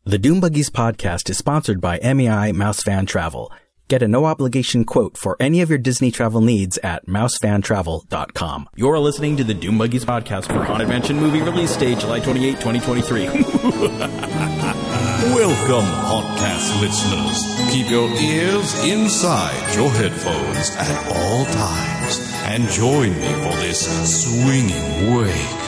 The Doom Buggies podcast is sponsored by MEI Mousefan Travel. Get a no-obligation quote for any of your Disney travel needs at mousefantravel.com. You're listening to the Doom Buggies podcast for Haunted Mansion movie release date, July 28, 2023. Welcome, podcast listeners. Keep your ears inside your headphones at all times and join me for this swinging wake.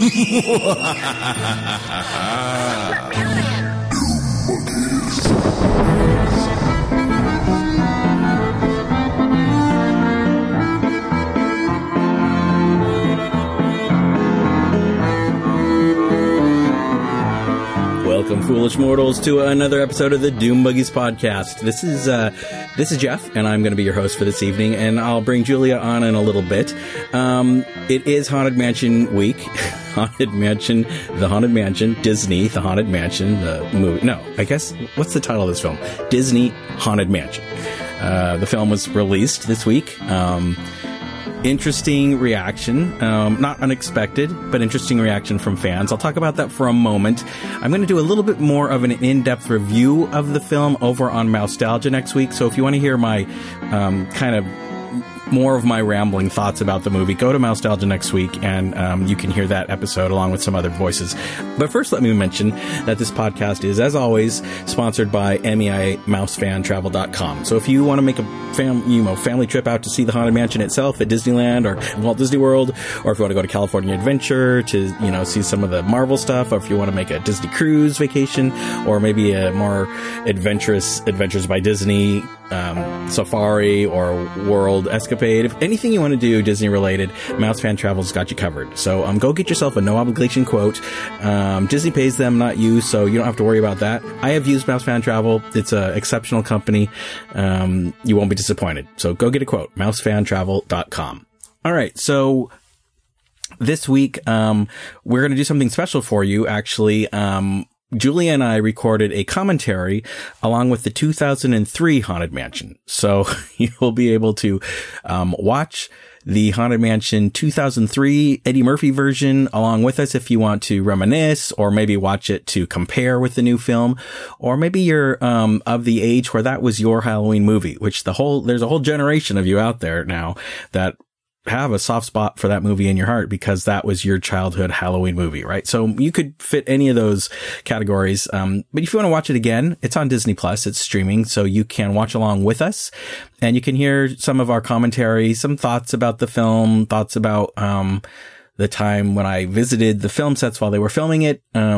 Welcome, foolish mortals, to another episode of the Doom Buggies podcast. This is Jeff, and I'm going to be your host for this evening, and I'll bring Julia on in a little bit. It is Haunted Mansion week. Haunted Mansion, The Haunted Mansion, Disney, The Haunted Mansion, the movie. No, I guess, what's the title of this film? Disney Haunted Mansion. The film was released this week. Interesting reaction, not unexpected, but interesting reaction from fans. I'll talk about that for a moment. I'm going to do a little bit more of an in-depth review of the film over on Moustalgia next week. So if you want to hear my kind of more of my rambling thoughts about the movie, go to Moustalgia next week, and you can hear that episode along with some other voices. But first, let me mention that this podcast is, as always, sponsored by MEIMouseFanTravel.com. So if you want to make a family trip out to see the Haunted Mansion itself at Disneyland or Walt Disney World, or if you want to go to California Adventure to see some of the Marvel stuff, or if you want to make a Disney cruise vacation, or maybe a more adventurous Adventures by Disney safari or world escapade. If anything you want to do Disney related, Mousefan Travel's got you covered. So go get yourself a no obligation quote. Disney pays them, not you, so you don't have to worry about that. I have used Mousefan Travel. It's an exceptional company. You won't be disappointed. So go get a quote. Mousefantravel.com. All right. So this week, we're going to do something special for you. Actually, Julia and I recorded a commentary along with the 2003 Haunted Mansion. So you'll be able to watch the Haunted Mansion 2003 Eddie Murphy version along with us if you want to reminisce, or maybe watch it to compare with the new film, or maybe you're of the age where that was your Halloween movie, which there's a whole generation of you out there now that have a soft spot for that movie in your heart because that was your childhood Halloween movie, right? So you could fit any of those categories. But if you want to watch it again, it's on Disney Plus. It's streaming, so you can watch along with us, and you can hear some of our commentary, some thoughts about the film, thoughts about the time when I visited the film sets while they were filming it. A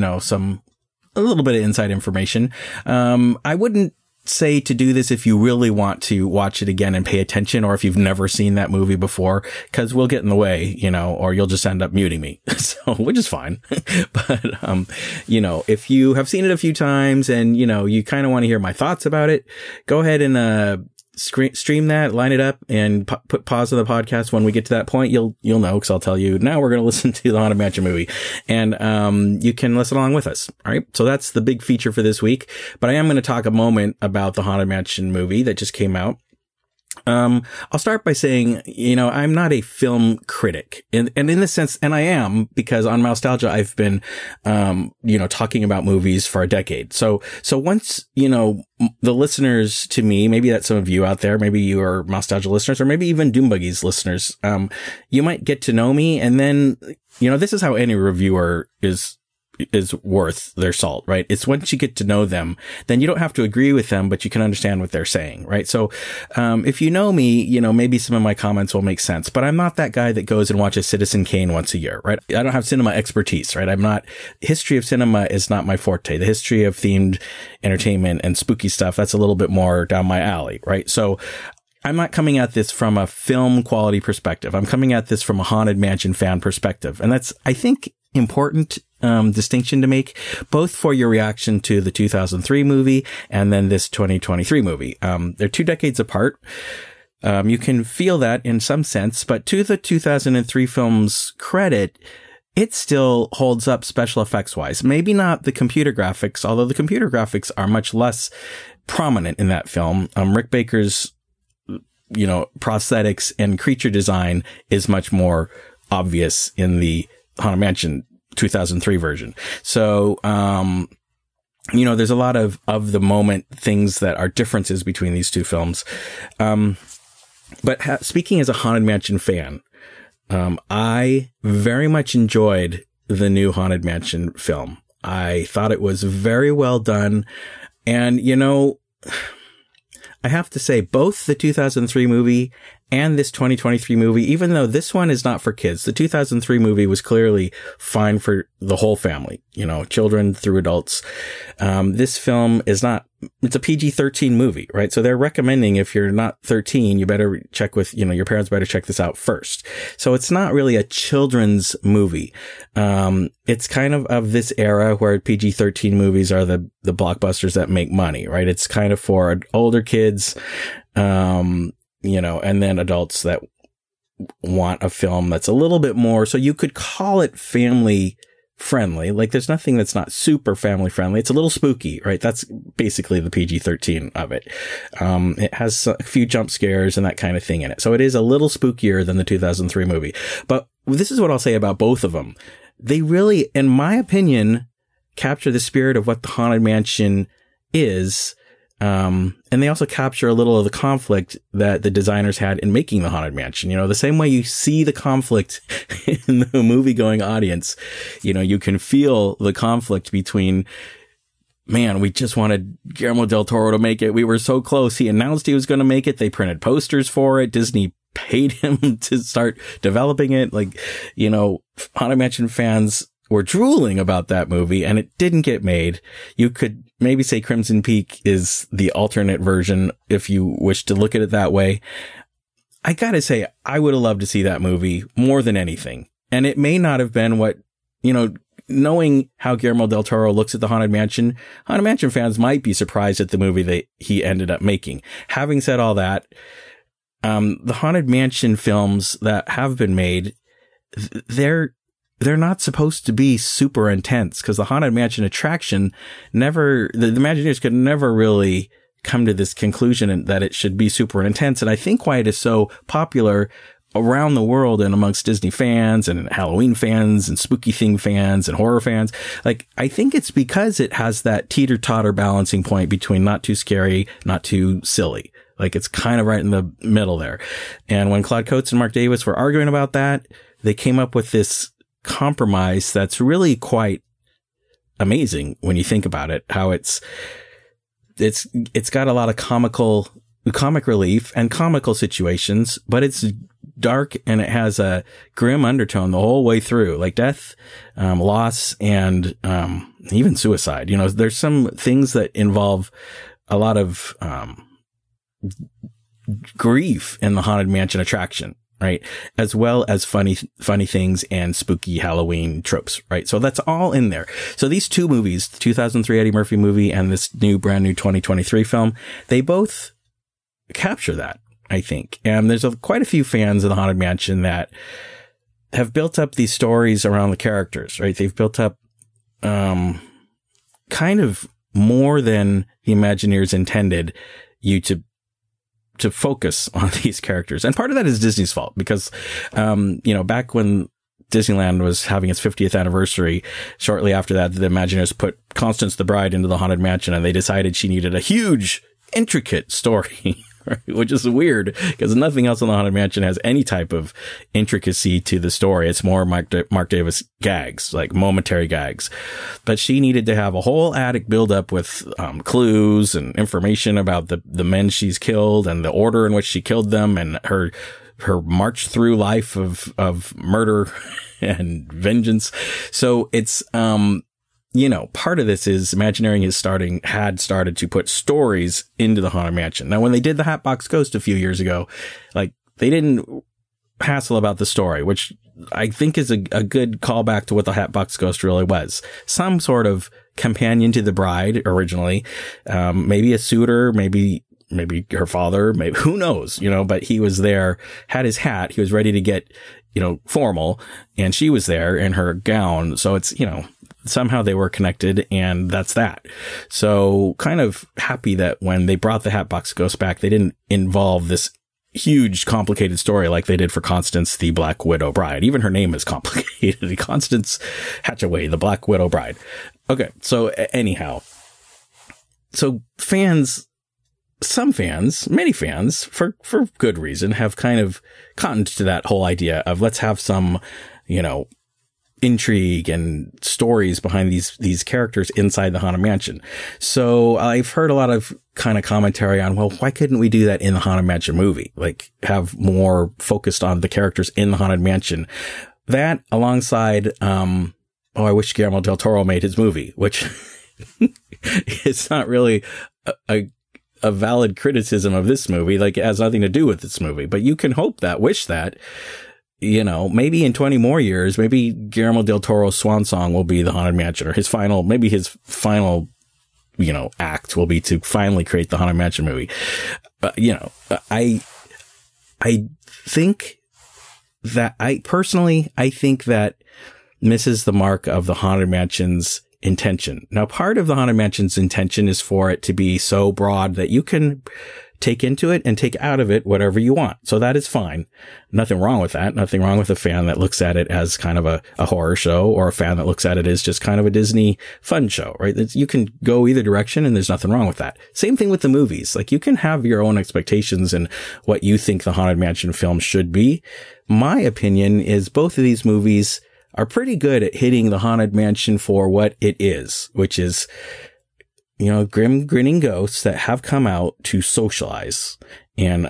little bit of inside information. I wouldn't say to do this if you really want to watch it again and pay attention, or if you've never seen that movie before, because we'll get in the way, or you'll just end up muting me. So, which is fine. But, if you have seen it a few times and, you kind of want to hear my thoughts about it, go ahead and, stream that, line it up, and put pause on the podcast when we get to that point. You'll know, because I'll tell you now we're going to listen to the Haunted Mansion movie, and you can listen along with us. All right, so that's the big feature for this week. But I am going to talk a moment about the Haunted Mansion movie that just came out. I'll start by saying, I'm not a film critic, and in this sense, and I am, because on Moustalgia, I've been, talking about movies for a decade. So once, the listeners to me, maybe that's some of you out there, maybe you are Moustalgia listeners, or maybe even Doom Buggies listeners, you might get to know me, and then, this is how any reviewer is worth their salt, right? It's once you get to know them, then you don't have to agree with them, but you can understand what they're saying, right? So, if you know me, maybe some of my comments will make sense, but I'm not that guy that goes and watches Citizen Kane once a year, right? I don't have cinema expertise, right? History of cinema is not my forte. The history of themed entertainment and spooky stuff, that's a little bit more down my alley, right? So, I'm not coming at this from a film quality perspective. I'm coming at this from a Haunted Mansion fan perspective. And that's, I think, important distinction to make, both for your reaction to the 2003 movie and then this 2023 movie. They're 2 decades apart. You can feel that in some sense, but to the 2003 film's credit, it still holds up special effects wise. Maybe not the computer graphics, although the computer graphics are much less prominent in that film. Rick Baker's prosthetics and creature design is much more obvious in the Haunted Mansion 2003 version. So, there's a lot of the moment things that are differences between these two films. But speaking as a Haunted Mansion fan, I very much enjoyed the new Haunted Mansion film. I thought it was very well done. And, I have to say both the 2003 movie and this 2023 movie, even though this one is not for kids, the 2003 movie was clearly fine for the whole family, children through adults. This film is not, it's a PG-13 movie, right? So they're recommending if you're not 13, you better check with, your parents better check this out first. So it's not really a children's movie. It's kind of this era where PG-13 movies are the blockbusters that make money, right? It's kind of for older kids, and then adults that want a film that's a little bit more, so you could call it family friendly. Like there's nothing that's not super family friendly. It's a little spooky, right? That's basically the PG-13 of it. It has a few jump scares and that kind of thing in it. So it is a little spookier than the 2003 movie. But this is what I'll say about both of them. They really, in my opinion, capture the spirit of what the Haunted Mansion is. And they also capture a little of the conflict that the designers had in making the Haunted Mansion. The same way you see the conflict in the movie-going audience, you can feel the conflict between, man, we just wanted Guillermo del Toro to make it. We were so close. He announced he was going to make it. They printed posters for it. Disney paid him to start developing it. Haunted Mansion fans were drooling about that movie, and it didn't get made. You could maybe say Crimson Peak is the alternate version if you wish to look at it that way. I gotta say, I would have loved to see that movie more than anything. And it may not have been what, knowing how Guillermo del Toro looks at the Haunted Mansion fans might be surprised at the movie that he ended up making. Having said all that, the Haunted Mansion films that have been made, they're not supposed to be super intense because the Haunted Mansion attraction the Imagineers could never really come to this conclusion that it should be super intense. And I think why it is so popular around the world and amongst Disney fans and Halloween fans and spooky thing fans and horror fans, I think it's because it has that teeter-totter balancing point between not too scary, not too silly. It's kind of right in the middle there. And when Claude Coates and Mark Davis were arguing about that, they came up with this compromise that's really quite amazing when you think about it, how it's got a lot of comic relief and comical situations, but it's dark and it has a grim undertone the whole way through, like death, loss, and even suicide. There's some things that involve a lot of grief in the Haunted Mansion attraction, right? As well as funny things and spooky Halloween tropes, right? So that's all in there. So these two movies, the 2003 Eddie Murphy movie and this brand new 2023 film, they both capture that, I think. And there's quite a few fans of the Haunted Mansion that have built up these stories around the characters, right? They've built up, kind of more than the Imagineers intended you to focus on these characters. And part of that is Disney's fault because, back when Disneyland was having its 50th anniversary, shortly after that, the Imagineers put Constance the Bride into the Haunted Mansion and they decided she needed a huge, intricate story, right? Which is weird because nothing else in the Haunted Mansion has any type of intricacy to the story. It's more Mark Davis gags, like momentary gags. But she needed to have a whole attic build up with clues and information about the men she's killed and the order in which she killed them and her march through life of murder and vengeance. So it's, part of this is Imagineering had started to put stories into the Haunted Mansion. Now, when they did the Hatbox Ghost a few years ago, they didn't hassle about the story, which I think is a good callback to what the Hatbox Ghost really was. Some sort of companion to the bride originally, maybe a suitor, maybe her father, maybe, who knows, but he was there, had his hat, he was ready to get, formal, and she was there in her gown. So it's, somehow they were connected, and that's that. So kind of happy that when they brought the Hatbox Ghost back, they didn't involve this huge, complicated story like they did for Constance, the Black Widow Bride. Even her name is complicated. Constance Hatchaway, the Black Widow Bride. Okay, so anyhow, so some fans, many fans, for good reason, have kind of cottoned to that whole idea of let's have some, intrigue and stories behind these characters inside the Haunted Mansion. So I've heard a lot of kind of commentary on, well, why couldn't we do that in the Haunted Mansion movie? Like have more focused on the characters in the Haunted Mansion. That alongside, I wish Guillermo del Toro made his movie, which is not really a valid criticism of this movie. Like it has nothing to do with this movie, but you can wish that, maybe in 20 more years, maybe Guillermo del Toro's swan song will be the Haunted Mansion, or his final act will be to finally create the Haunted Mansion movie. I think that I think that misses the mark of the Haunted Mansion's intention. Now, part of the Haunted Mansion's intention is for it to be so broad that you can take into it and take out of it whatever you want. So that is fine. Nothing wrong with that. Nothing wrong with a fan that looks at it as kind of a horror show, or a fan that looks at it as just kind of a Disney fun show, right? You can go either direction and there's nothing wrong with that. Same thing with the movies. Like you can have your own expectations and what you think the Haunted Mansion film should be. My opinion is both of these movies are pretty good at hitting the Haunted Mansion for what it is, which is, grim, grinning ghosts that have come out to socialize. And,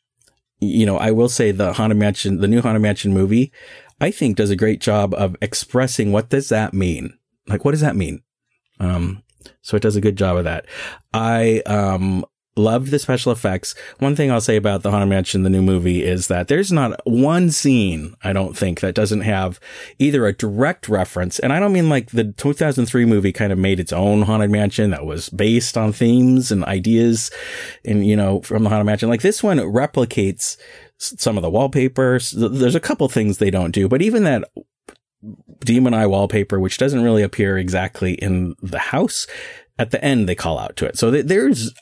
I will say the new Haunted Mansion movie, I think does a great job of expressing what does that mean? Like, what does that mean? So it does a good job of that. I, love the special effects. One thing I'll say about the Haunted Mansion, the new movie, is that there's not one scene, I don't think, that doesn't have either a direct reference. And I don't mean like the 2003 movie kind of made its own Haunted Mansion that was based on themes and ideas and, from the Haunted Mansion. Like this one replicates some of the wallpapers. There's a couple things they don't do, but even that Demon Eye wallpaper, which doesn't really appear exactly in the house, at the end they call out to it. So there's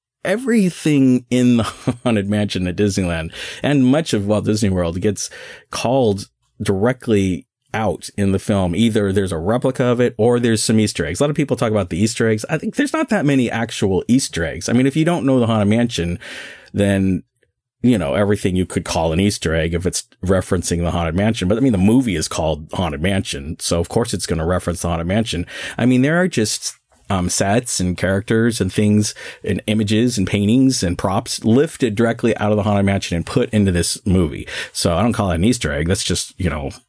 everything in the Haunted Mansion at Disneyland and much of Walt Disney World gets called directly out in the film. Either there's a replica of it or there's some Easter eggs. A lot of people talk about the Easter eggs. I think there's not that many actual Easter eggs. I mean, if you don't know the Haunted Mansion, then everything you could call an Easter egg if it's referencing the Haunted Mansion. But I mean, the movie is called Haunted Mansion, so of course it's going to reference the Haunted Mansion. I mean, there are just sets and characters and things and images and paintings and props lifted directly out of the Haunted Mansion and put into this movie. So I don't call it an Easter egg. That's just,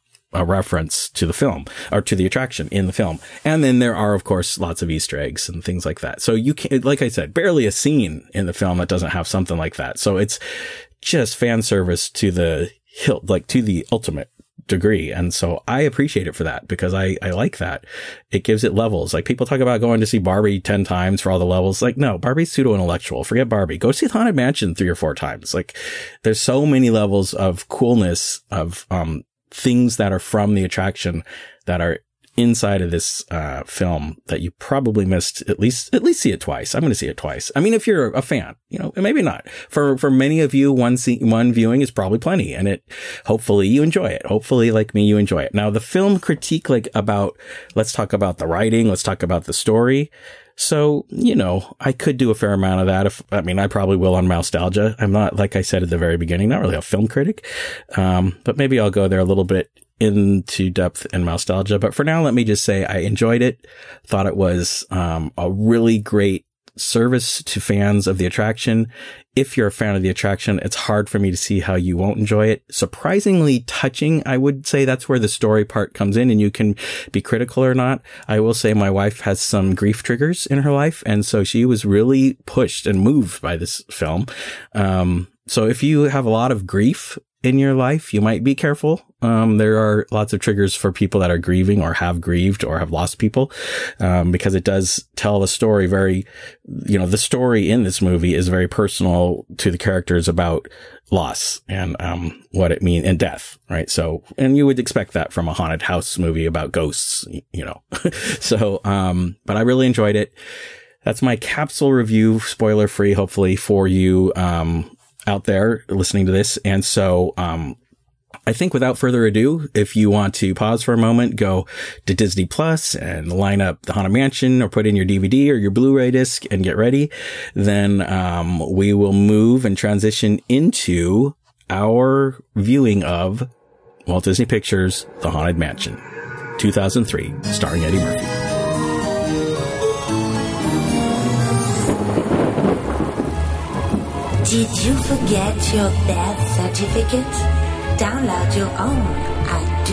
a reference to the film or to the attraction in the film. And then there are, of course, lots of Easter eggs and things like that. So you can, like I said, barely a scene in the film that doesn't have something like that. So it's just fan service to the hilt, like to the ultimate degree. And so I appreciate it for that because I like that. It gives it levels. Like people talk about going to see Barbie 10 times for all the levels. Like, no, Barbie's pseudo intellectual. Forget Barbie. Go see the Haunted Mansion 3 or 4 times. Like there's so many levels of coolness of, things that are from the attraction that are inside of this, film that you probably missed. At least see it twice. I'm going to see it twice. I mean, if you're a fan, maybe not. For many of you, one viewing is probably plenty, and hopefully you enjoy it. Hopefully, like me, you enjoy it. Now, the film critique, let's talk about the writing. Let's talk about the story. So, I could do a fair amount of that. I probably will on Mousetalgia. I'm not, like I said at the very beginning, not really a film critic. But maybe I'll go there a little bit into depth in Mousetalgia. But for now, let me just say I enjoyed it. Thought it was, a really great service to fans of the attraction. If you're a fan of the attraction, it's hard for me to see how you won't enjoy it. Surprisingly touching, I would say. That's where the story part comes in, and you can be critical or not. I will say my wife has some grief triggers in her life, and so she was really pushed and moved by this film. So if you have a lot of grief in your life, you might be careful. There are lots of triggers for people that are grieving or have grieved or have lost people, because it does tell a story the story in this movie is very personal to the characters about loss and, what it means and death, right? So, and you would expect that from a haunted house movie about ghosts, So, but I really enjoyed it. That's my capsule review, spoiler free, hopefully for you, out there listening to this. And so, I I think without further ado, if you want to pause for a moment, go to Disney Plus and line up the Haunted Mansion or put in your DVD or your Blu-ray disc and get ready, then we will move and transition into our viewing of Walt Disney Pictures' The Haunted Mansion, 2003, starring Eddie Murphy. Did you forget your death certificate? Download your own at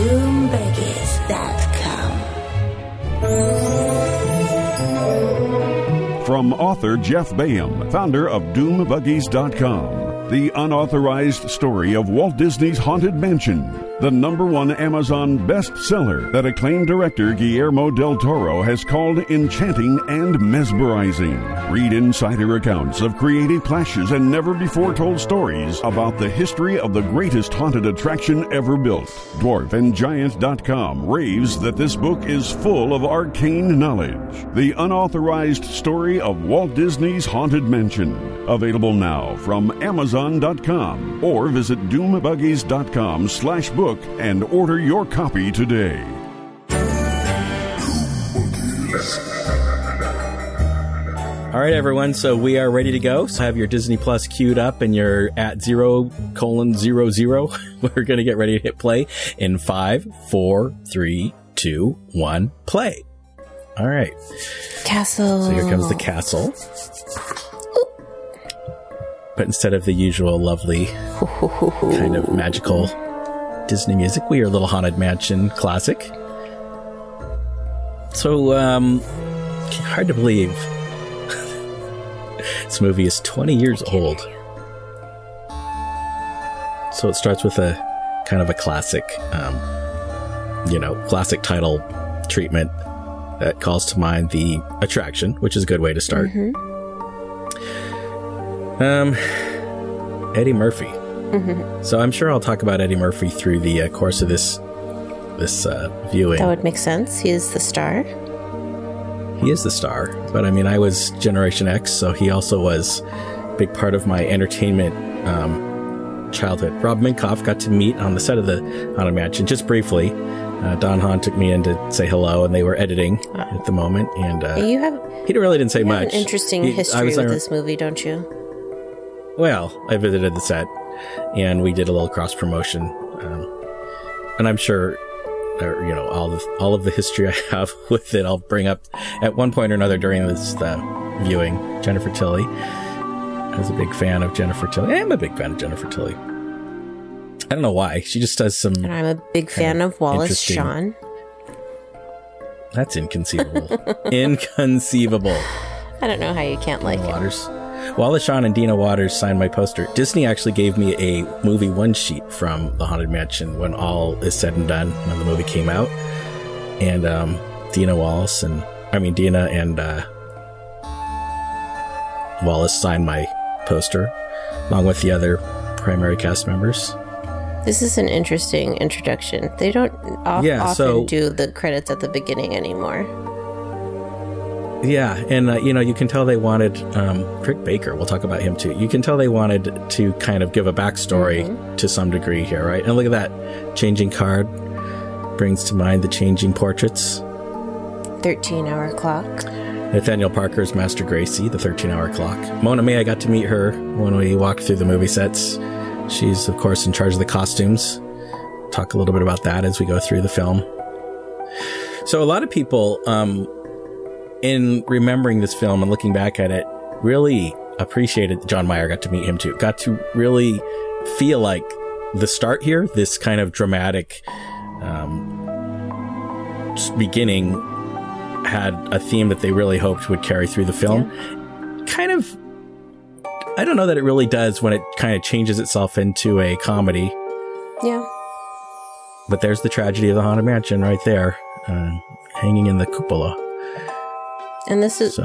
doombuggies.com. From author Jeff Bayham, founder of doombuggies.com. The unauthorized story of Walt Disney's Haunted Mansion, the #1 Amazon bestseller that acclaimed director Guillermo del Toro has called enchanting and mesmerizing. Read insider accounts of creative clashes and never-before-told stories about the history of the greatest haunted attraction ever built. Dwarfandgiant.com raves that this book is full of arcane knowledge. The unauthorized story of Walt Disney's Haunted Mansion. Available now from Amazon.com or visit doombuggies.com/book and order your copy today. All right, everyone. So we are ready to go. So have your Disney Plus queued up and you're at 0:00. We're going to get ready to hit play in 5, 4, 3, 2, 1, play. All right. Castle. So here comes the castle. But instead of the usual lovely kind of magical Disney music, we are a little Haunted Mansion classic. So, hard to believe. This movie is 20 years old. So it starts with a kind of a classic, classic title treatment that calls to mind the attraction, which is a good way to start. Mm-hmm. Eddie Murphy. Mm-hmm. So I'm sure I'll talk about Eddie Murphy through the course of this viewing. That would make sense. He is the star. He is the star. But I mean, I was Generation X, so he also was a big part of my entertainment childhood. Rob Minkoff got to meet on the set of the Haunted Mansion just briefly. Don Hahn took me in to say hello, and they were editing at the moment. And he really didn't say much. An interesting history with this movie, don't you? Well, I visited the set, and we did a little cross promotion, and I'm sure, all of the history I have with it, I'll bring up at one point or another during this viewing. Jennifer Tilly. I was a big fan of Jennifer Tilly. I'm a big fan of Jennifer Tilly. I don't know why. She just does some. And I'm a big fan of Wallace Shawn. That's inconceivable. Inconceivable. I don't know how you can't like it. Wallace Shawn and Dina Waters signed my poster. Disney actually gave me a movie one sheet from The Haunted Mansion when all is said and done, when the movie came out. And Dina and Wallace signed my poster, along with the other primary cast members. This is an interesting introduction. They don't often do the credits at the beginning anymore. Yeah, and you can tell they wanted Rick Baker. We'll talk about him too. You can tell they wanted to kind of give a backstory to some degree here, right? And look at that changing card. Brings to mind the changing portraits. 13-hour clock. Nathaniel Parker's Master Gracie, the 13-hour clock. Mona May, I got to meet her when we walked through the movie sets. She's, of course, in charge of the costumes. Talk a little bit about that as we go through the film. So a lot of people, in remembering this film and looking back at it, really appreciated John Mayer. Got to meet him too. Got to really feel like the start here, this kind of dramatic beginning, had a theme that they really hoped would carry through the film. Yeah. Kind of, I don't know that it really does when it kind of changes itself into a comedy. Yeah. But there's the tragedy of the Haunted Mansion right there, hanging in the cupola. And this isn't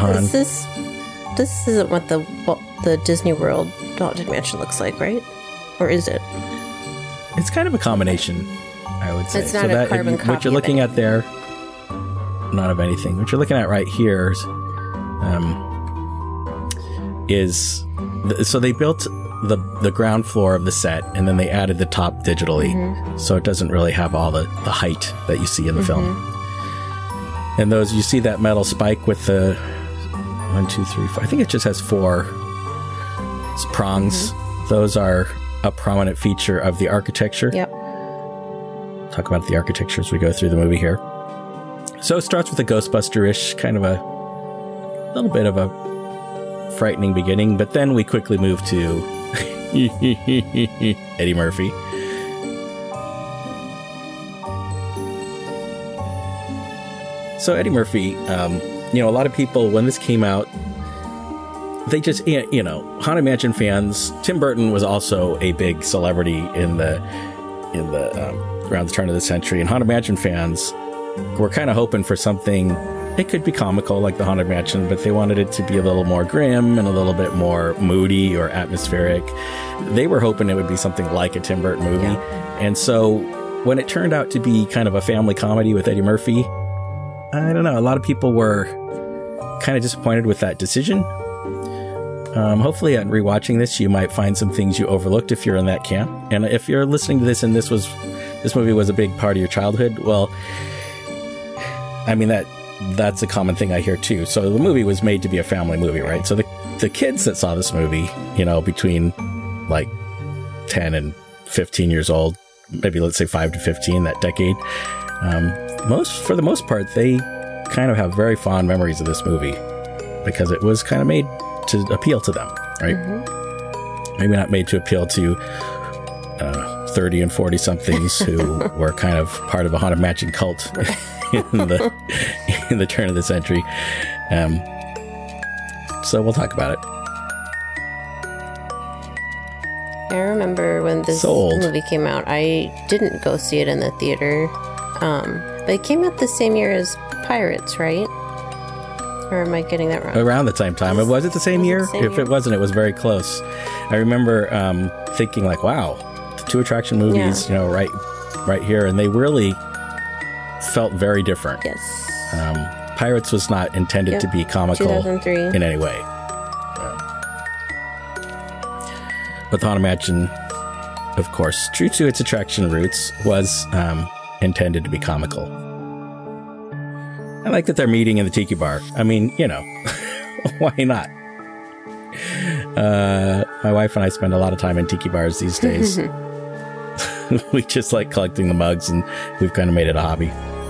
what the Disney World Haunted Mansion looks like, right? Or is it? It's kind of a combination, I would say. It's not a carbon copy. What you're looking at there, not of anything. What you're looking at right here is so they built the ground floor of the set, and then they added the top digitally, so it doesn't really have all the height that you see in the film. And those, you see that metal spike with the 1, 2, 3, 4. I think it just has 4 prongs. Those are a prominent feature of the architecture. Yep. Talk about the architecture as we go through the movie here. So it starts with a Ghostbuster-ish, kind of a little bit of a frightening beginning, but then we quickly move to Eddie Murphy. So Eddie Murphy, a lot of people, when this came out, they just, Haunted Mansion fans, Tim Burton was also a big celebrity in the around the turn of the century, and Haunted Mansion fans were kind of hoping for something. It could be comical like the Haunted Mansion, but they wanted it to be a little more grim and a little bit more moody or atmospheric. They were hoping it would be something like a Tim Burton movie. Yeah. And so when it turned out to be kind of a family comedy with Eddie Murphy, I don't know, a lot of people were kind of disappointed with that decision. Hopefully on rewatching this, you might find some things you overlooked if you're in that camp. And if you're listening to this and this movie was a big part of your childhood, well, I mean, that's a common thing I hear too. So the movie was made to be a family movie, right? So the kids that saw this movie, between like 10 and 15 years old, maybe let's say 5 to 15, that decade, for the most part, they kind of have very fond memories of this movie because it was kind of made to appeal to them, right? Maybe not made to appeal to 30 and 40 somethings who were kind of part of a Haunted Mansion cult in the turn of the century. So we'll talk about it. I remember when this movie came out, I didn't go see it in the theater, but it came out the same year as Pirates, right? Or am I getting that wrong? Around the same time. Was it the same year? If it wasn't, it was very close. I remember thinking like, wow, the 2 attraction movies, right here, and they really felt very different. Yes. Pirates was not intended to be comical 2003. in any way. But the Haunted Mansion, of course, true to its attraction roots, was intended to be comical. I like that they're meeting in the tiki bar. I mean, why not? My wife and I spend a lot of time in tiki bars these days. We just like collecting the mugs, and we've kind of made it a hobby.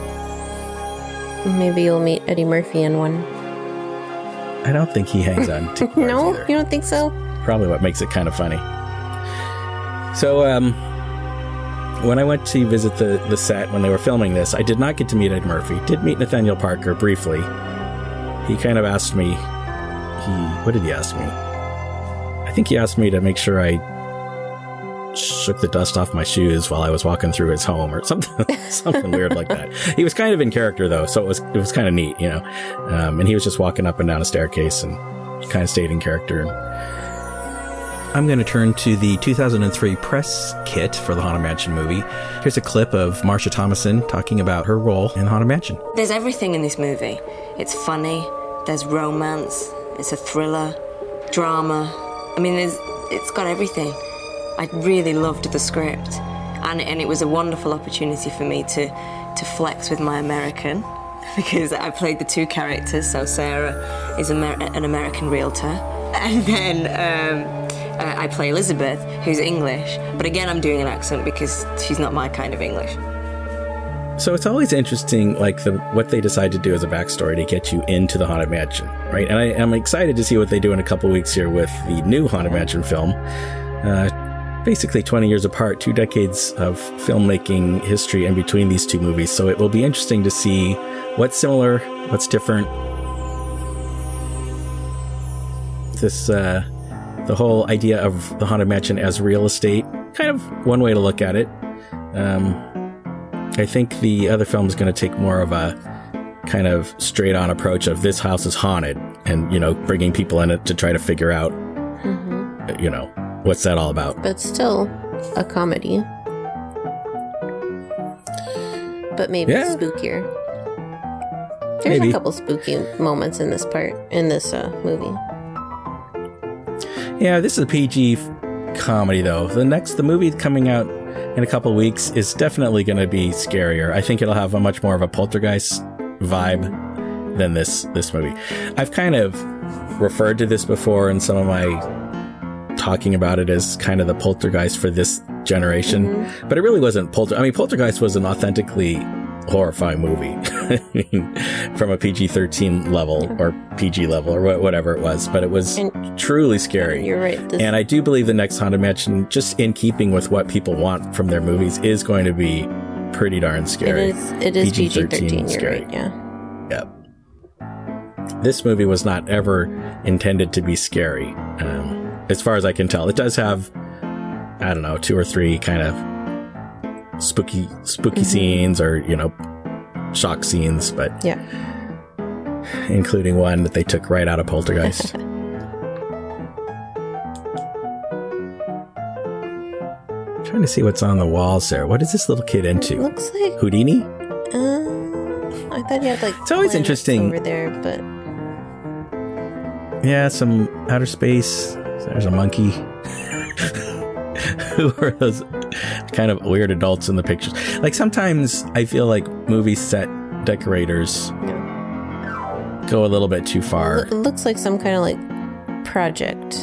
Maybe you'll meet Eddie Murphy in one. I don't think he hangs on tiki bars No? either. You don't think so? Probably what makes it kind of funny. So, when I went to visit the set when they were filming this, I did not get to meet Eddie Murphy. Did meet Nathaniel Parker briefly. He kind of asked me, what did he ask me? I think he asked me to make sure I shook the dust off my shoes while I was walking through his home or something weird like that. He was kind of in character though, so it was kind of neat, and he was just walking up and down a staircase and kind of stayed in character. I'm going to turn to the 2003 press kit for the Haunted Mansion movie. Here's a clip of Marsha Thomason talking about her role in Haunted Mansion. There's everything in this movie. It's funny, there's romance, it's a thriller, drama. I mean, it's got everything. I really loved the script, and it was a wonderful opportunity for me to flex with my American, because I played the 2 characters. So Sarah is an American realtor, and then I play Elizabeth, who's English. But again, I'm doing an accent because she's not my kind of English. So it's always interesting, like what they decide to do as a backstory to get you into the Haunted Mansion, right? And I am excited to see what they do in a couple weeks here with the new Haunted Mansion film. Basically 20 years apart, 2 decades of filmmaking history in between these 2 movies. So it will be interesting to see what's similar, what's different. This, the whole idea of the Haunted Mansion as real estate, kind of one way to look at it. I think the other film is going to take more of a kind of straight on approach of this house is haunted and, bringing people in it to try to figure out, what's that all about? But still a comedy. But maybe spookier. There's a couple spooky moments in this movie. Yeah, this is a PG comedy, though. The movie coming out in a couple of weeks is definitely going to be scarier. I think it'll have a much more of a Poltergeist vibe than this movie. I've kind of referred to this before in some of my talking about it as kind of the Poltergeist for this generation, but it really wasn't Poltergeist was an authentically horrifying movie from a PG-13 level or PG level or whatever it was, but it was truly scary. You're right. And I do believe the next Haunted Mansion, just in keeping with what people want from their movies, is going to be pretty darn scary. It is PG-13, you're right, yeah. Yep. This movie was not ever intended to be scary. As far as I can tell, it does have, I don't know, 2 or 3 kind of spooky scenes or, shock scenes, but yeah, including one that they took right out of Poltergeist. Trying to see what's on the walls there. What is this little kid into? It looks like Houdini? I thought you had it's always interesting over there, but yeah, some outer space. There's a monkey. Who are those kind of weird adults in the pictures? Like, sometimes I feel like movie set decorators go a little bit too far. It looks like some kind of like project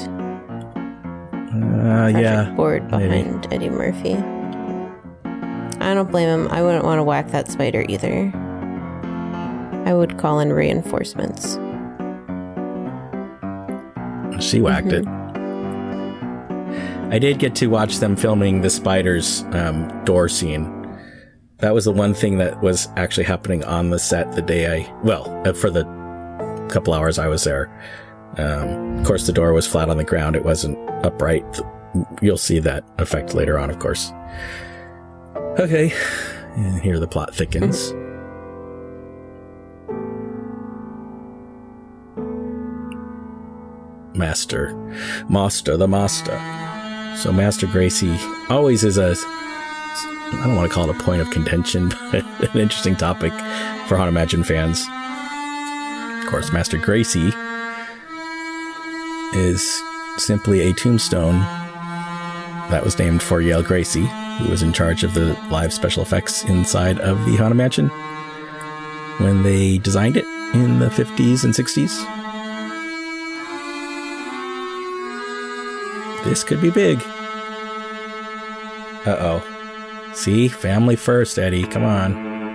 board behind maybe. Eddie Murphy. I don't blame him. I wouldn't want to whack that spider either. I would call in reinforcements. She whacked it. I did get to watch them filming the spider's door scene. That was the one thing that was actually happening on the set the day for the couple hours I was there. Of course, the door was flat on the ground. It wasn't upright. You'll see that effect later on, of course. Okay. And here the plot thickens. Master. So Master Gracey always is I don't want to call it a point of contention, but an interesting topic for Haunted Mansion fans. Of course, Master Gracey is simply a tombstone that was named for Yale Gracey, who was in charge of the live special effects inside of the Haunted Mansion when they designed it in the 50s and 60s. This could be big. Uh-oh. See? Family first, Eddie. Come on.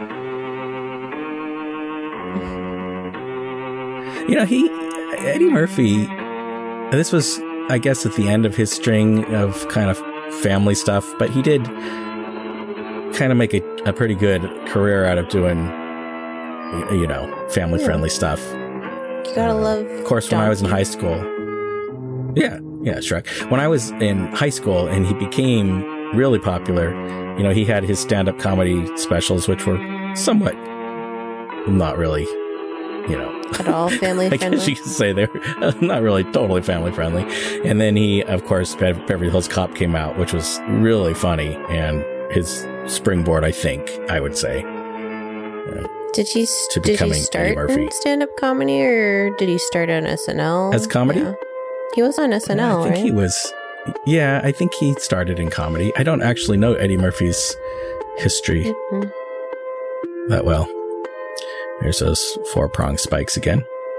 Eddie Murphy, this was, I guess, at the end of his string of kind of family stuff, but he did kind of make a pretty good career out of doing, family-friendly stuff. You gotta love... Of course, when I was in high school... Yeah, Shrek. When I was in high school and he became really popular, he had his stand-up comedy specials, which were somewhat not really, at all family friendly. I guess you could say they're not really totally family friendly. And then he, of course, Beverly Hills Cop came out, which was really funny, and his springboard, I think, I would say. Did he start in stand-up comedy, or did he start on SNL? As comedy? Yeah. He was on SNL, right? I think he was. Yeah, I think he started in comedy. I don't actually know Eddie Murphy's history that well. There's those 4-pronged spikes again.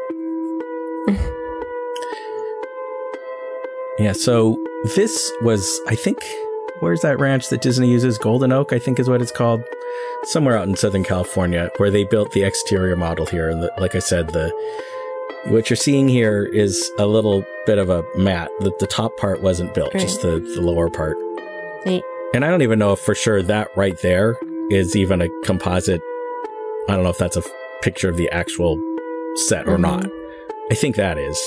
Yeah, so this was, I think, where's that ranch that Disney uses? Golden Oak, I think is what it's called. Somewhere out in Southern California, where they built the exterior model here. And like I said, what you're seeing here is a little bit of a mat. The top part wasn't built, right. Just the lower part. Neat. And I don't even know if for sure that right there is even a composite. I don't know if that's a picture of the actual set or not. I think that is.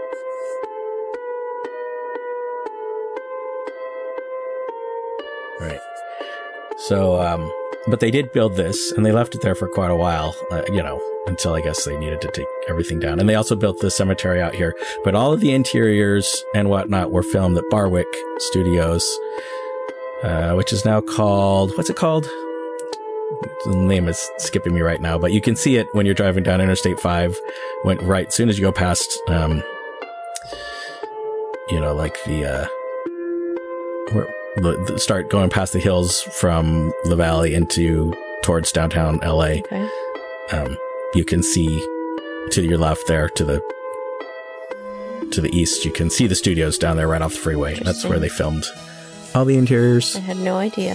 Right. So, but they did build this, and they left it there for quite a while, until I guess they needed to take everything down. And they also built the cemetery out here. But all of the interiors and whatnot were filmed at Barwick Studios, which is now called, what's it called? The name is skipping me right now, but you can see it when you're driving down Interstate 5, right as soon as you go past, like the start going past the hills from the valley towards downtown LA. Okay. You can see to your left there, to the east, you can see the studios down there right off the freeway. That's where they filmed all the interiors. I had no idea.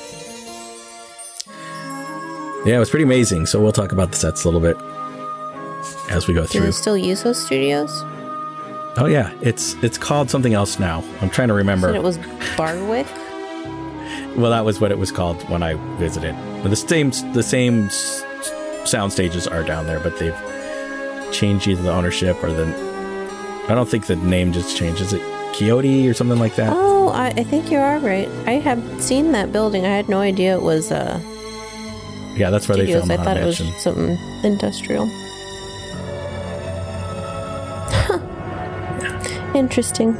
Yeah, it was pretty amazing. So we'll talk about the sets a little bit as we go through. Do they still use those studios? Oh yeah, it's called something else now. I'm trying to remember. You said it was Barwick? Well, that was what it was called when I visited. The same sound stages are down there, but they've changed either the ownership or I don't think the name just changed. Is it Quixote or something like that? Oh, I think you are right. I have seen that building. I had no idea it was yeah, that's where studios. they filmed I thought Mansion. it was something industrial. Yeah. Interesting.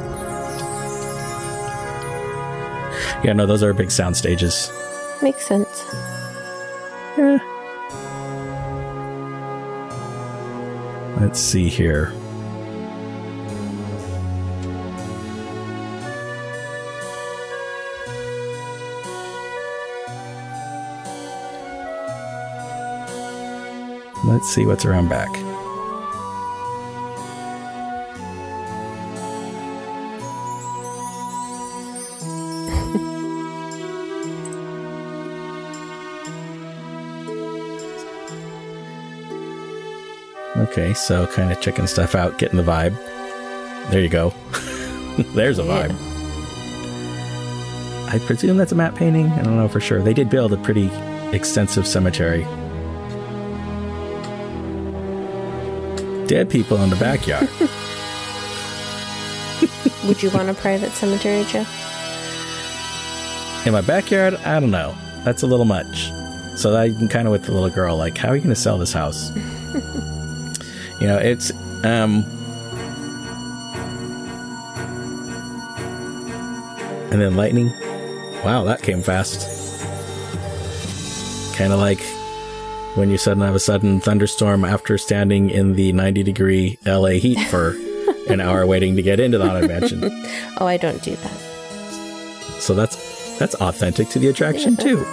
Yeah, no, those are big sound stages. Makes sense. Yeah. Let's see here. Let's see what's around back. Okay, so kind of checking stuff out, getting the vibe. There you go. There's a vibe. I presume that's a matte painting. I don't know for sure. They did build a pretty extensive cemetery. Dead people in the backyard. Would you want a private cemetery, Jeff? In my backyard? I don't know. That's a little much. So I'm kind of with the little girl, like, how are you going to sell this house? You know, it's, and then lightning. Wow, that came fast. Kind of like when you suddenly have a sudden thunderstorm after standing in the 90-degree LA heat for an hour waiting to get into the Haunted Mansion. Oh, I don't do that. So that's authentic to the attraction, too.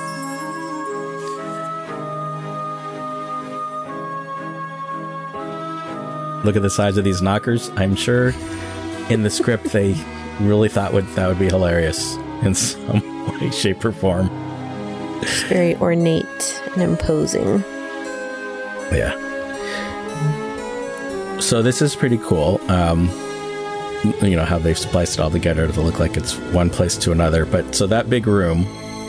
Look at the size of these knockers. I'm sure in the script they really thought that would be hilarious in some way, shape, or form. It's very ornate and imposing. Yeah. So this is pretty cool. You know, how they've spliced it all together to look like it's one place to another. But so that big room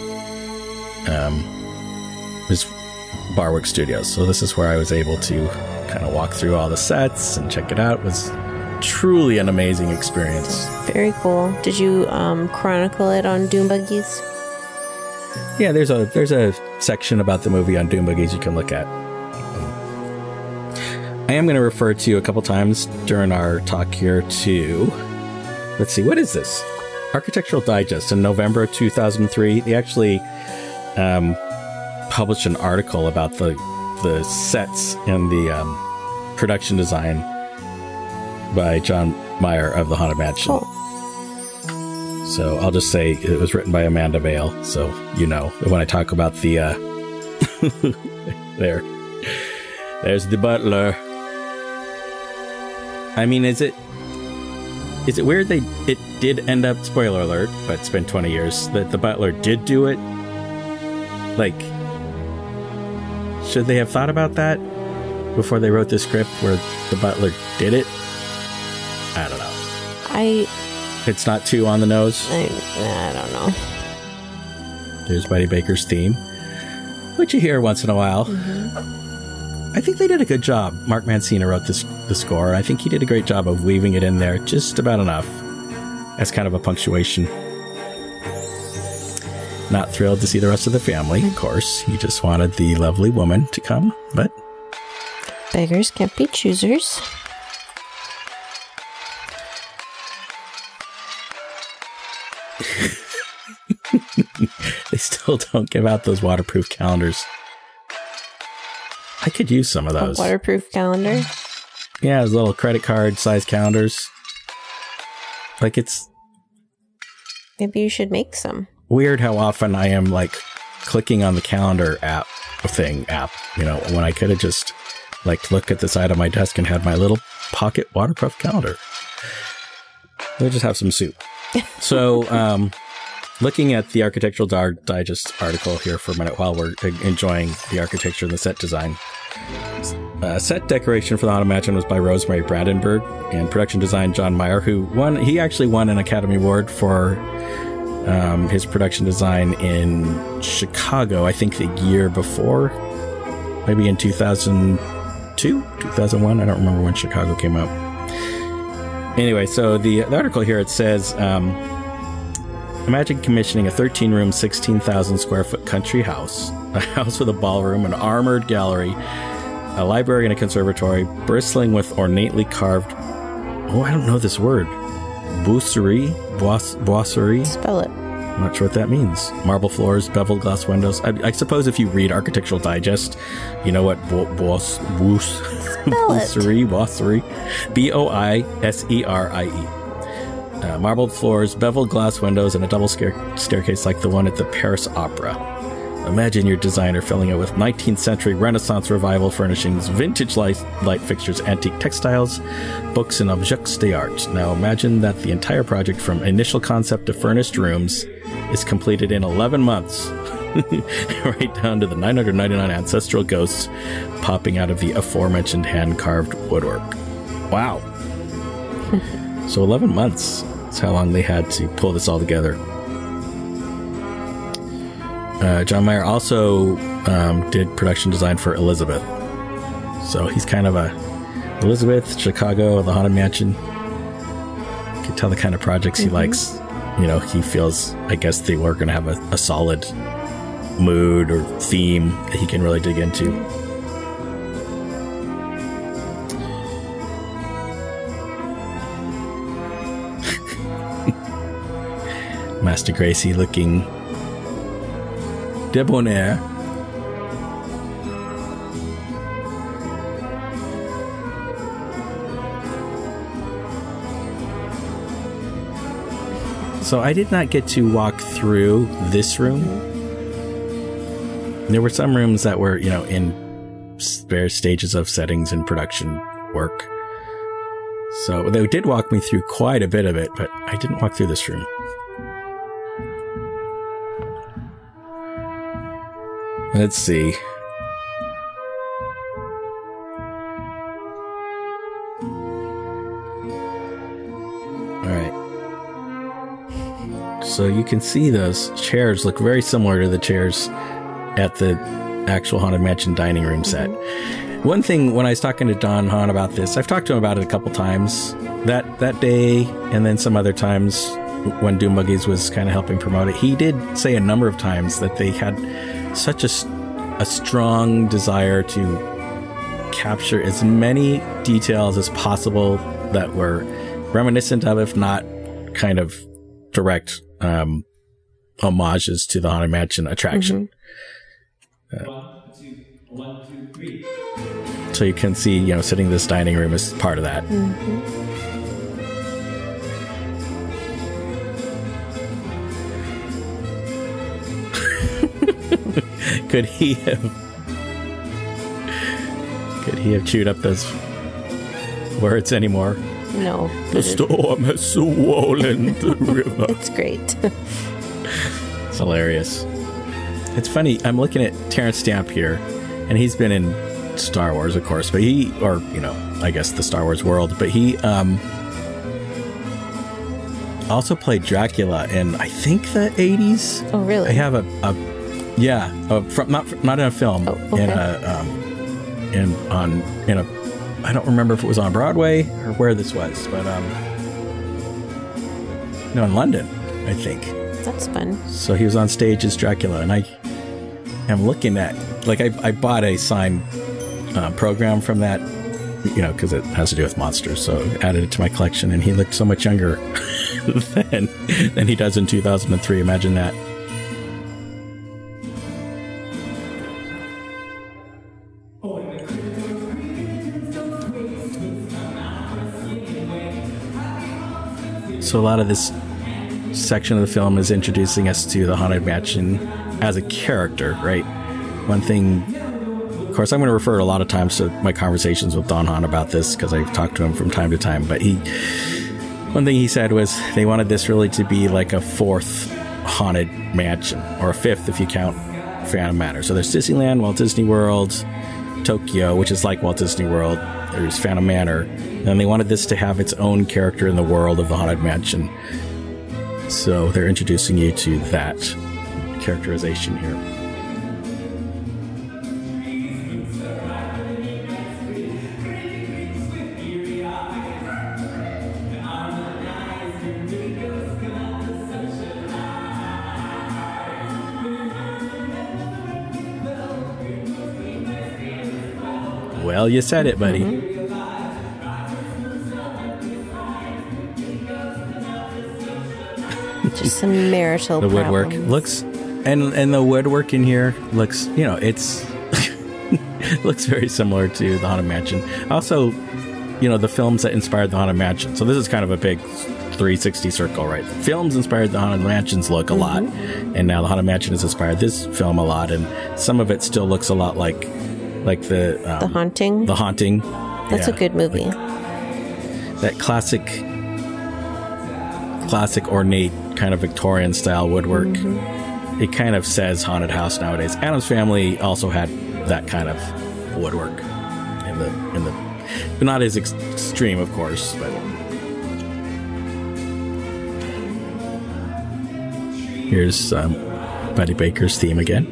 is Barwick Studios. So this is where I was able to kind of walk through all the sets and check it out. It was truly an amazing experience. Very cool. Did you chronicle it on Doom Buggies? Yeah, there's a section about the movie on Doom Buggies you can look at. I am going to refer to a couple times during our talk here to, let's see, what is this? Architectural Digest in November 2003. They actually published an article about the sets and the production design by John Meyer of the Haunted Mansion. Oh. So I'll just say it was written by Amanda Vale. So, you know, when I talk about the, there's the butler. I mean, is it weird it did end up, spoiler alert, but it's been 20 years, that the butler did do it? Like, should they have thought about that before they wrote the script where the butler did it? I don't know. It's not too on the nose. I don't know. There's Buddy Baker's theme, which you hear once in a while. Mm-hmm. I think they did a good job. Mark Mancina wrote the score. I think he did a great job of weaving it in there just about enough as kind of a punctuation. Not thrilled to see the rest of the family, of course. He just wanted the lovely woman to come, but beggars can't be choosers. They still don't give out those waterproof calendars. I could use some of those. A waterproof calendar? Yeah, those little credit card size calendars. Like, it's Maybe you should make some. Weird how often I am like clicking on the calendar app, when I could have just like looked at the side of my desk and had my little pocket waterproof calendar. We'll just have some soup. So, looking at the Architectural Digest article here for a minute while we're enjoying the architecture and the set design. Set decoration for the Haunted Mansion was by Rosemary Brandenburg, and production design John Meyer, he actually won an Academy Award for his production design in Chicago, I think the year before, maybe in 2002, 2001. I don't remember when Chicago came out. Anyway, so the article here, it says, imagine commissioning a 13-room, 16,000 square foot country house, a house with a ballroom, an armored gallery, a library and a conservatory, bristling with ornately carved, I don't know this word, boiserie? Spell it. I'm not sure what that means. Marble floors, beveled glass windows. I suppose if you read Architectural Digest, you know what boiserie, B-O-I-S-E-R-I-E. Marbled floors, beveled glass windows, and a double staircase like the one at the Paris Opera. Imagine your designer filling it with 19th century Renaissance revival furnishings, vintage light fixtures, antique textiles, books, and objets d'art. Now imagine that the entire project from initial concept to furnished rooms is completed in 11 months. Right down to the 999 ancestral ghosts popping out of the aforementioned hand-carved woodwork. Wow. So 11 months is how long they had to pull this all together. John Meyer also did production design for Elizabeth. So he's kind of a Elizabeth, Chicago, the Haunted Mansion. You can tell the kind of projects he likes. He feels, I guess, they were going to have a solid mood or theme that he can really dig into. Master Gracie looking debonair. So I did not get to walk through this room. There were some rooms that were, in various stages of settings and production work. So they did walk me through quite a bit of it, but I didn't walk through this room. Let's see. All right. So you can see those chairs look very similar to the chairs at the actual Haunted Mansion dining room set. One thing, when I was talking to Don Hahn about this, I've talked to him about it a couple times. That day, and then some other times when Doom Buggies was kind of helping promote it, he did say a number of times that they had such a strong desire to capture as many details as possible that were reminiscent of, if not kind of direct homages to the Haunted Mansion attraction. One, two, three. So you can see, sitting in this dining room is part of that. Could he have chewed up those words anymore? No. The storm has swollen the river. It's great. It's hilarious. It's funny, I'm looking at Terrence Stamp here, and he's been in Star Wars, of course, but I guess the Star Wars world, but he also played Dracula in, I think, the 80s. Oh, really? I have not in a film. Oh, okay. I don't remember if it was on Broadway or where this was, but in London, I think. That's fun. So he was on stage as Dracula, and I am looking at, I bought a signed program from that, because it has to do with monsters, so I added it to my collection, and he looked so much younger than he does in 2003. Imagine that. So a lot of this section of the film is introducing us to the Haunted Mansion as a character, right? One thing, of course, I'm going to refer a lot of times to my conversations with Don Hahn about this because I've talked to him from time to time, but one thing he said was they wanted this really to be like a fourth Haunted Mansion, or a fifth if you count Phantom Manor. So there's Disneyland, Walt Disney World, Tokyo, which is like Walt Disney World. There's Phantom Manor, and they wanted this to have its own character in the world of the Haunted Mansion. So they're introducing you to that characterization here. Well, you said it, buddy. Just some marital the woodwork problems. looks, and the woodwork in here looks, it's looks very similar to the Haunted Mansion. Also, the films that inspired the Haunted Mansion. So this is kind of a big 360 circle, right? Films inspired the Haunted Mansion's look a lot, and now the Haunted Mansion has inspired this film a lot, and some of it still looks a lot like the Haunting. The Haunting. That's a good movie. That classic ornate kind of Victorian style woodwork. It kind of says haunted house nowadays. Addams Family also had that kind of woodwork in the but not as extreme, of course, but here's Buddy Baker's theme again.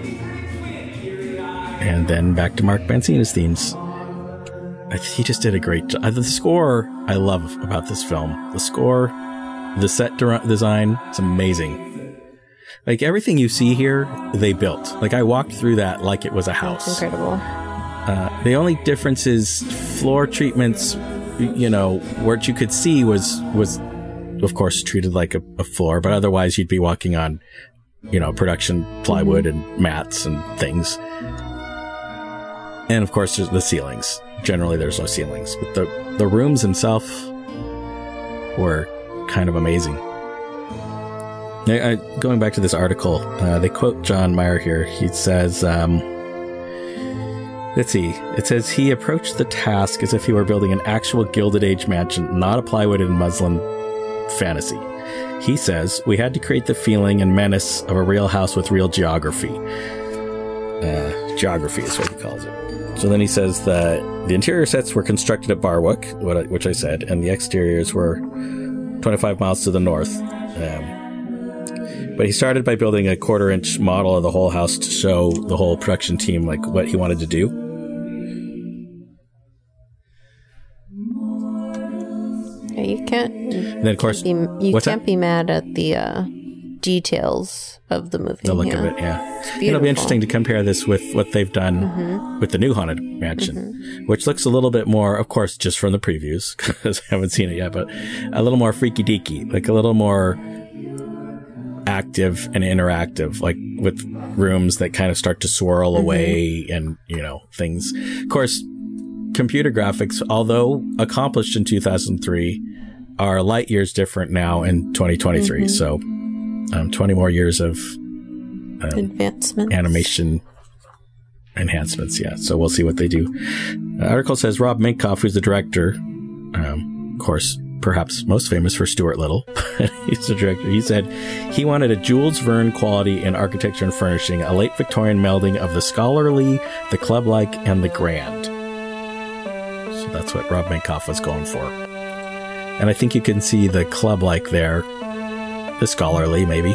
And then back to Mark Mancina's themes. He just did a great job. The score I love about this film. The score, the set design, it's amazing. Like everything you see here, they built. Like I walked through that like it was a house. That's incredible. The only difference is floor treatments, what you could see was of course treated like a floor, but otherwise you'd be walking on, production plywood and mats and things. And of course there's the ceilings. Generally there's no ceilings, but the rooms themselves were kind of amazing. Going back to this article, they quote John Meyer here. He says, let's see. It says he approached the task as if he were building an actual Gilded Age mansion, not a plywood and muslin fantasy. He says, we had to create the feeling and menace of a real house with real geography. Geography is what he calls it. So then he says that the interior sets were constructed at Barwick, which I said, and the exteriors were 25 miles to the north. But he started by building a 1/4-inch model of the whole house to show the whole production team like what he wanted to do. Yeah, you can't. And then of course, you can't be mad at the details of the movie. The look of it, yeah. It'll be interesting to compare this with what they've done with the new Haunted Mansion, which looks a little bit more, of course, just from the previews, because I haven't seen it yet, but a little more freaky deaky, like a little more active and interactive, like with rooms that kind of start to swirl away and, things. Of course, computer graphics, although accomplished in 2003, are light years different now in 2023. So 20 more years of advancements, animation enhancements. Yeah. So we'll see what they do. The article says Rob Minkoff, who's the director, of course, perhaps most famous for Stuart Little. He's the director. He said he wanted a Jules Verne quality in architecture and furnishing, a late Victorian melding of the scholarly, the club-like, and the grand. So that's what Rob Minkoff was going for. And I think you can see the club-like there, the scholarly maybe.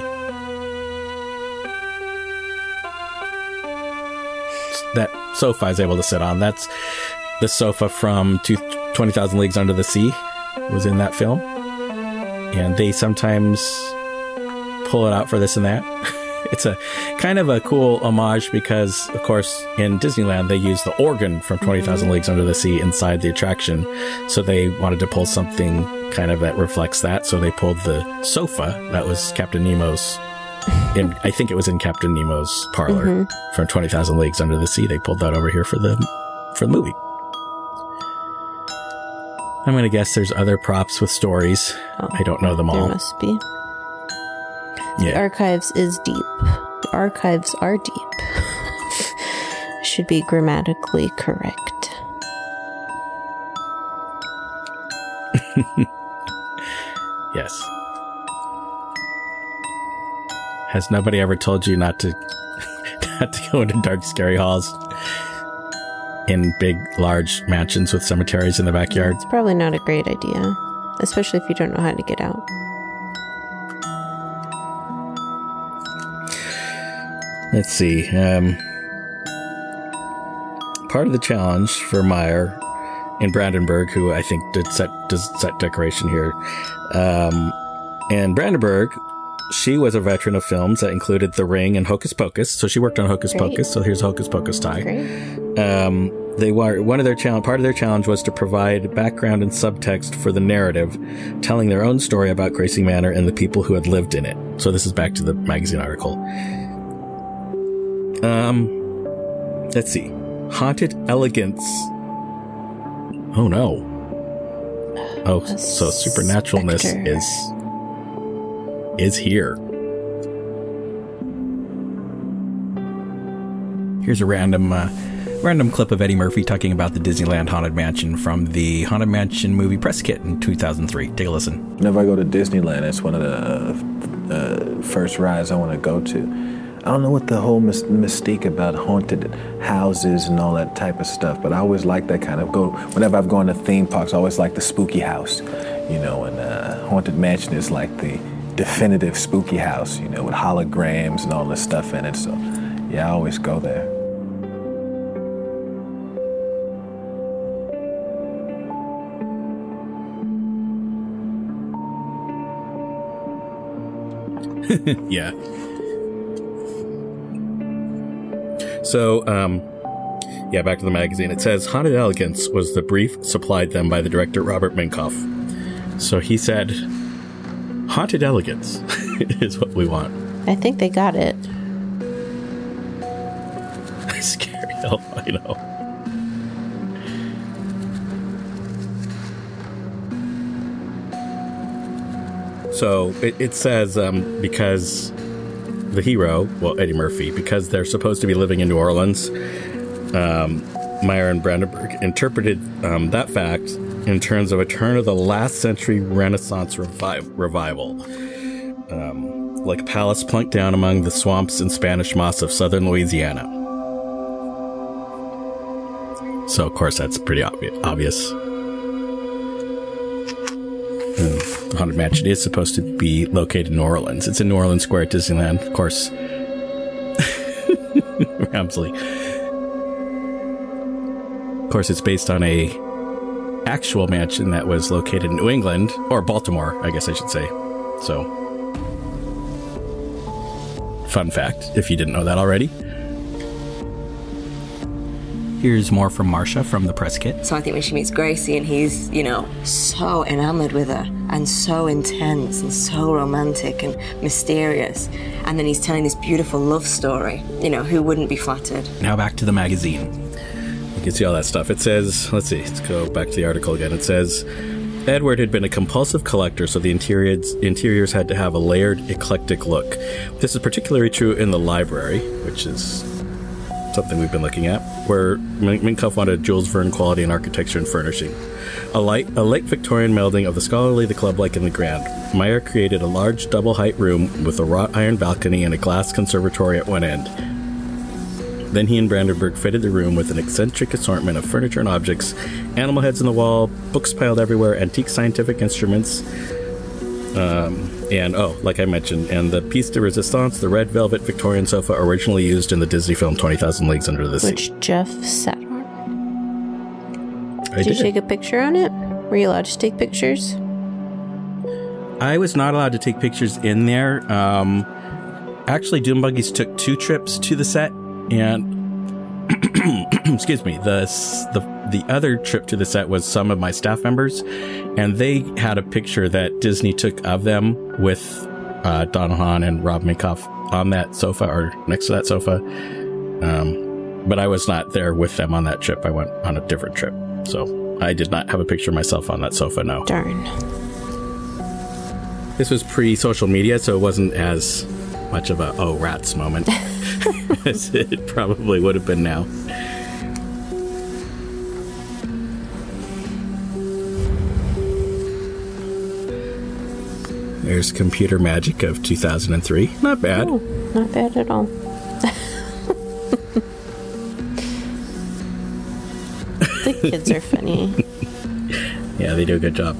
That sofa I was able to sit on. That's the sofa from 20,000 Leagues Under the Sea. Was in that film, and they sometimes pull it out for this and that. It's a kind of a cool homage because, of course, in Disneyland they use the organ from 20,000 Leagues Under the Sea inside the attraction, so they wanted to pull something kind of that reflects that. So they pulled the sofa that was Captain Nemo's. I think it was in Captain Nemo's parlor from 20,000 Leagues Under the Sea. They pulled that over here for the movie. I'm going to guess there's other props with stories. I don't know them all. There must be. The archives is deep. The archives are deep. Should be grammatically correct. Yes. Has nobody ever told you not to go into dark, scary halls in big, large mansions with cemeteries in the backyard? It's probably not a great idea, especially if you don't know how to get out. Let's see. Part of the challenge for Meyer in Brandenburg, who I think does set decoration here. In Brandenburg, she was a veteran of films that included The Ring and Hocus Pocus. So she worked on Hocus Pocus. So here's a Hocus Pocus tie. Part of their challenge was to provide background and subtext for the narrative, telling their own story about Gracie Manor and the people who had lived in it. So this is back to the magazine article. Let's see. Haunted Elegance. Oh no. Oh, so supernaturalness is here. Here's a random clip of Eddie Murphy talking about the Disneyland Haunted Mansion from the Haunted Mansion movie press kit in 2003. Take a listen. Whenever I go to Disneyland, it's one of the first rides I want to go to. I don't know what the whole mystique about haunted houses and all that type of stuff, but I always like that kind of whenever I've gone to theme parks, I always like the spooky house, and Haunted Mansion is like the definitive spooky house, with holograms and all this stuff in it. So, yeah, I always go there. Yeah. So, back to the magazine. It says, Haunted Elegance was the brief supplied them by the director Robert Minkoff. So he said, Haunted Elegance is what we want. I think they got it. Scary hell, I know. So it says, because the hero, Eddie Murphy, because they're supposed to be living in New Orleans, Meyer and Brandenburg interpreted that fact in terms of a turn of the last century Renaissance revival. Like a palace plunked down among the swamps and Spanish moss of southern Louisiana. So, of course, that's pretty obvious. The Haunted Mansion is supposed to be located in New Orleans. It's in New Orleans Square at Disneyland. Of course, Ramsley. Of course, it's based on a actual mansion that was located in New England, or Baltimore, I guess I should say. So, fun fact, if you didn't know that already. Here's more from Marcia from the press kit. So I think when she meets Gracie and he's, so enamored with her and so intense and so romantic and mysterious. And then he's telling this beautiful love story. Who wouldn't be flattered? Now back to the magazine. You can see all that stuff. It says, let's go back to the article again. It says, Edward had been a compulsive collector, so the interiors had to have a layered, eclectic look. This is particularly true in the library, which is something we've been looking at, where Minkoff wanted Jules Verne quality in architecture and furnishing. A late Victorian melding of the scholarly, the club-like, and the grand. Meyer created a large double-height room with a wrought iron balcony and a glass conservatory at one end. Then he and Brandenburg fitted the room with an eccentric assortment of furniture and objects, animal heads on the wall, books piled everywhere, antique scientific instruments, like I mentioned, and the piece de resistance, the red velvet Victorian sofa originally used in the Disney film 20,000 Leagues Under the Sea. Which Jeff sat on. Did you take a picture on it? Were you allowed to take pictures? I was not allowed to take pictures in there. Actually, Doom Buggies took 2 trips to the set, and excuse me, the other trip to the set was some of my staff members, and they had a picture that Disney took of them with Donna Hahn and Rob Minkoff on that sofa, or next to that sofa. But I was not there with them on that trip. I went on a different trip. So I did not have a picture of myself on that sofa, no. Darn. This was pre-social media, so it wasn't as much of a, oh, rats moment as it probably would have been now. There's Computer Magic of 2003. Not bad. Oh, not bad at all. The kids are funny. Yeah, they do a good job.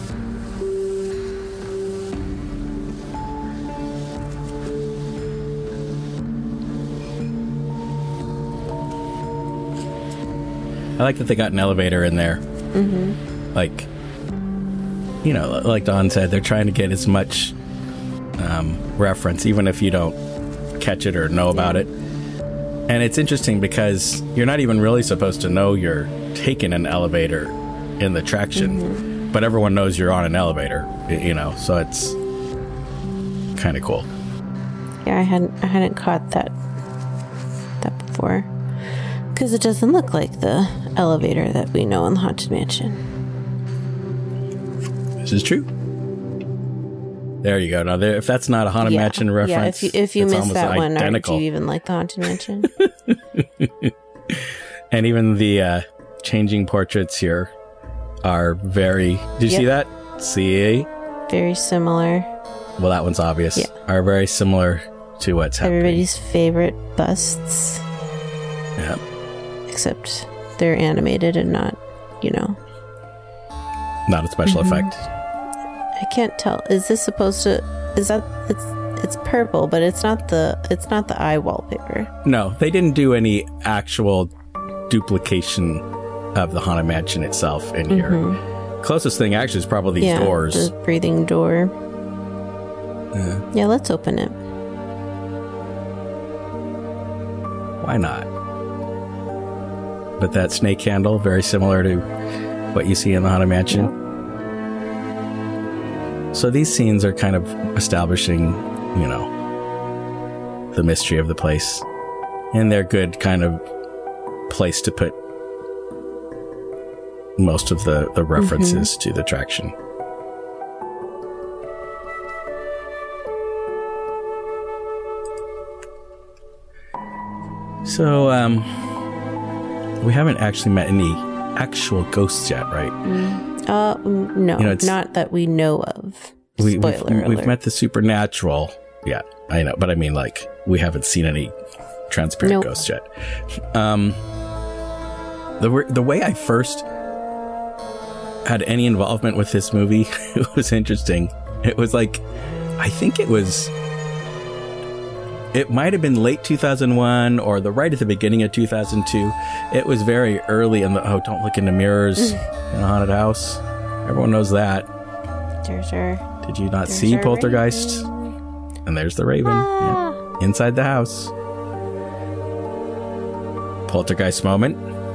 I like that they got an elevator in there. Mm-hmm. Like, you know, like Don said, they're trying to get as much reference, even if you don't catch it or know about it. And it's interesting because you're not even really supposed to know you're taking an elevator in the attraction, but everyone knows you're on an elevator, you know, so it's kind of cool. Yeah, I hadn't caught that before. Because it doesn't look like the elevator that we know in the Haunted Mansion. This is true. There you go. Now, if that's not a Haunted Mansion reference, if you missed that one, identical. do you even like the Haunted Mansion? And even the changing portraits here are very... Did you see that? See? Very similar. Well, that one's obvious. Yeah. Are very similar to what's happening. Everybody's favorite busts. Yeah. Except they're animated and not, you know. Not a special effect. I can't tell. Is this supposed to... Is that... It's purple, but it's not the eye wallpaper. No, they didn't do any actual duplication of the Haunted Mansion itself in here. Closest thing actually is probably these doors. The breathing door. Yeah, let's open it. Why not? But that snake handle, very similar to what you see in the Haunted Mansion. Yep. So these scenes are kind of establishing, you know, the mystery of the place. And they're good kind of place to put most of the references to the attraction. So, we haven't actually met any actual ghosts yet, right? No, you know, not that we know of. Spoiler alert. We've met the supernatural. Yeah, I know, but I mean, like, we haven't seen any transparent ghosts yet. The way I first had any involvement with this movie, it was interesting. It was like, I think it might have been late 2001 or right at the beginning of 2002. It was very early in the, don't look in the mirrors in a haunted house. Everyone knows that. Did you not see Poltergeist? Raven. And there's the Raven. Yeah. Inside the house. Poltergeist moment.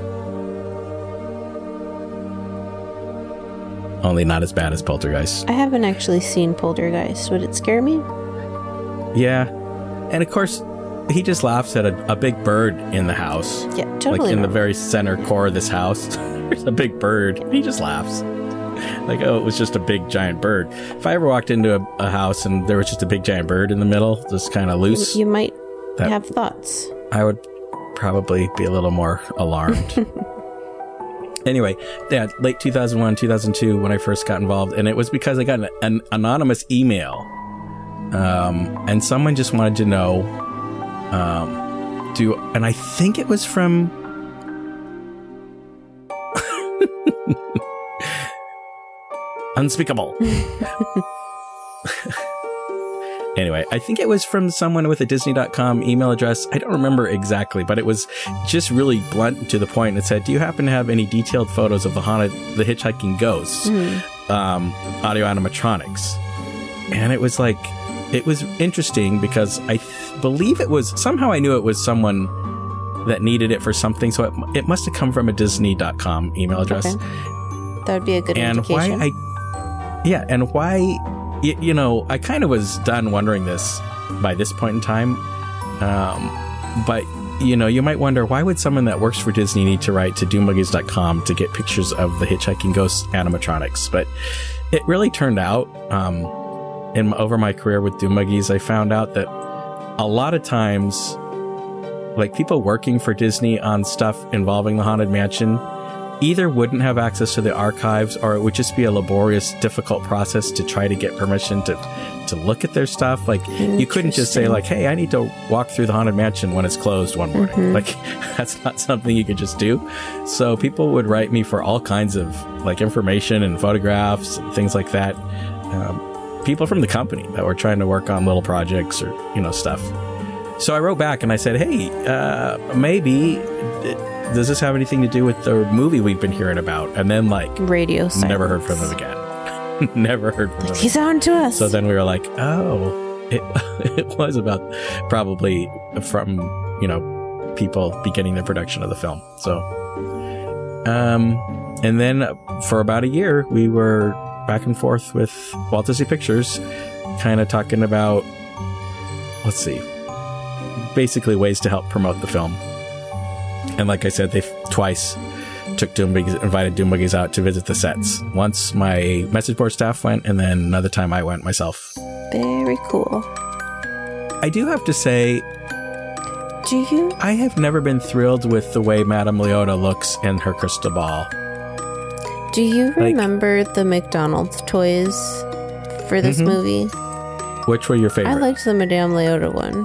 Only not as bad as Poltergeist. I haven't actually seen Poltergeist. Would it scare me? Yeah. And of course, he just laughs at a big bird in the house. Yeah, totally. Like in the very center core of this house. There's a big bird. He just laughs. Like, oh, it was just a big giant bird. If I ever walked into a house and there was just a big giant bird in the middle, just kind of loose. You might have thoughts. I would probably be a little more alarmed. Anyway, yeah, late 2001, 2002 when I first got involved. And it was because I got an anonymous email. And someone just wanted to know, and I think it was from, Unspeakable. Anyway, I think it was from someone with a Disney.com email address. I don't remember exactly, but it was just really blunt to the point. It said, do you happen to have any detailed photos of the hitchhiking ghosts, audio animatronics? And it was like, it was interesting because I believe it was, somehow I knew it was someone that needed it for something. So it must have come from a Disney.com email address. Okay. That would be a good indication. And why, you know, I kind of was done wondering this by this point in time. But, you know, you might wonder, why would someone that works for Disney need to write to doombuggies.com to get pictures of the hitchhiking ghost animatronics? But it really turned out, over my career with Doom Buggies, I found out that a lot of times, like, people working for Disney on stuff involving the Haunted Mansion either wouldn't have access to the archives, or it would just be a laborious, difficult process to try to get permission to look at their stuff. Like, you couldn't just say, like, hey, I need to walk through the Haunted Mansion when it's closed one morning. Like, that's not something you could just do. So people would write me for all kinds of, like, information and photographs and things like that. People from the company that were trying to work on little projects or, you know, stuff. So I wrote back and I said, hey, maybe... does this have anything to do with the movie we've been hearing about? And then, like, radio silence. Never heard from them again. Never heard from them. He's on to us. So then we were like, oh, it was about probably from, you know, people beginning the production of the film. So, and then for about a year, we were back and forth with Walt Disney Pictures, kind of talking about, let's see, basically ways to help promote the film. And like I said, they twice invited Doom Buggies out to visit the sets. Once my message board staff went, and then another time I went myself. Very cool. I do have to say, I have never been thrilled with the way Madame Leota looks in her crystal ball. Do you remember the McDonald's toys for this movie? Which were your favorite? I liked the Madame Leota one.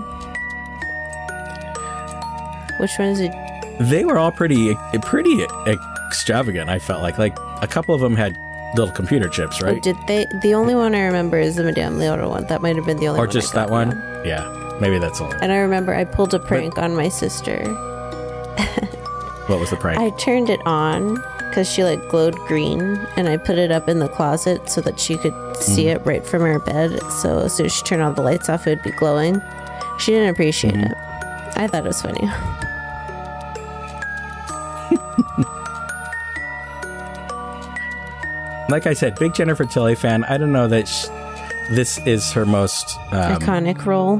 Which one is it? They were all pretty extravagant, I felt like. Like, a couple of them had little computer chips, right? Oh, did they? The only one I remember is the Madame Leota one. That might have been the only one. Or just that one? Now. Yeah, maybe that's all. And I remember I pulled a prank on my sister. What was the prank? I turned it on because she, like, glowed green, and I put it up in the closet so that she could see it right from her bed. So as soon as she turned all the lights off, it would be glowing. She didn't appreciate it. I thought it was funny. Like I said, big Jennifer Tilly fan. I don't know that this is her most... iconic role.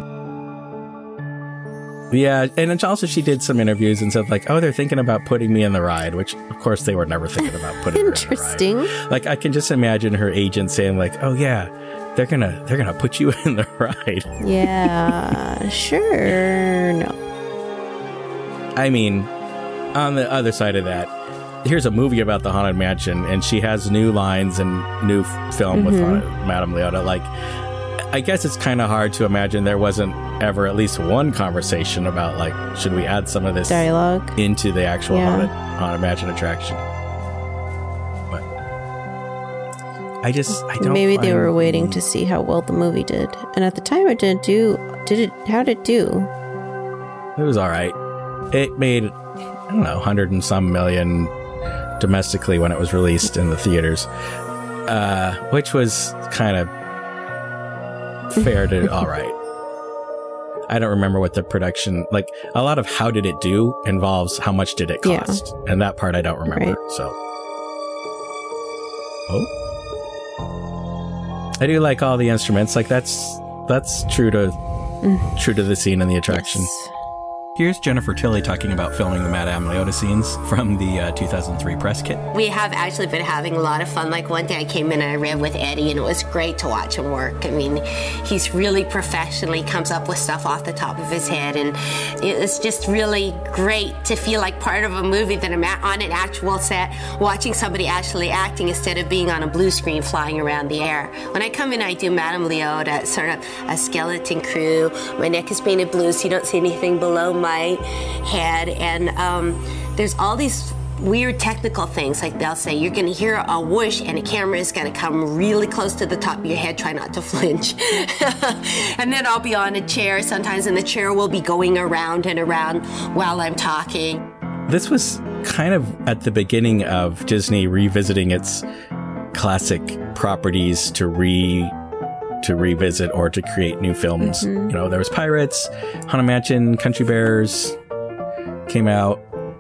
Yeah, and also she did some interviews and said, like, oh, they're thinking about putting me in the ride, which, of course, they were never thinking about putting her in the ride. Interesting. Like, I can just imagine her agent saying, like, oh, yeah, they're gonna put you in the ride. Yeah, sure. No. I mean, on the other side of that, here's a movie about the Haunted Mansion, and she has new lines and new film with Madame Leota. Like, I guess it's kind of hard to imagine there wasn't ever at least one conversation about, like, should we add some of this dialogue into the actual Haunted Mansion attraction? But I don't. Maybe they were waiting to see how well the movie did, and at the time it didn't do. How did it do? It was all right. It made, I don't know, 100 and some million domestically when it was released in the theaters, which was kind of fair to all right. I don't remember what the production, like, a lot of how did it do involves how much did it cost, and that part I don't remember. Right. So, I do like all the instruments. Like, that's true to the scene and the attraction. Yes. Here's Jennifer Tilly talking about filming the Madame Leota scenes from the 2003 press kit. We have actually been having a lot of fun. Like, one day I came in and I read with Eddie, and it was great to watch him work. I mean, he's really professionally comes up with stuff off the top of his head, and it's just really great to feel like part of a movie that I'm on an actual set, watching somebody actually acting instead of being on a blue screen flying around the air. When I come in, I do Madame Leota, sort of a skeleton crew. My neck is painted blue, so you don't see anything below my head, and there's all these weird technical things. Like, they'll say you're going to hear a whoosh and a camera is going to come really close to the top of your head. Try not to flinch. And then I'll be on a chair sometimes, and the chair will be going around and around while I'm talking. This was kind of at the beginning of Disney revisiting its classic properties to revisit or to create new films. You know, there was Pirates, Haunted Mansion, Country Bears came out.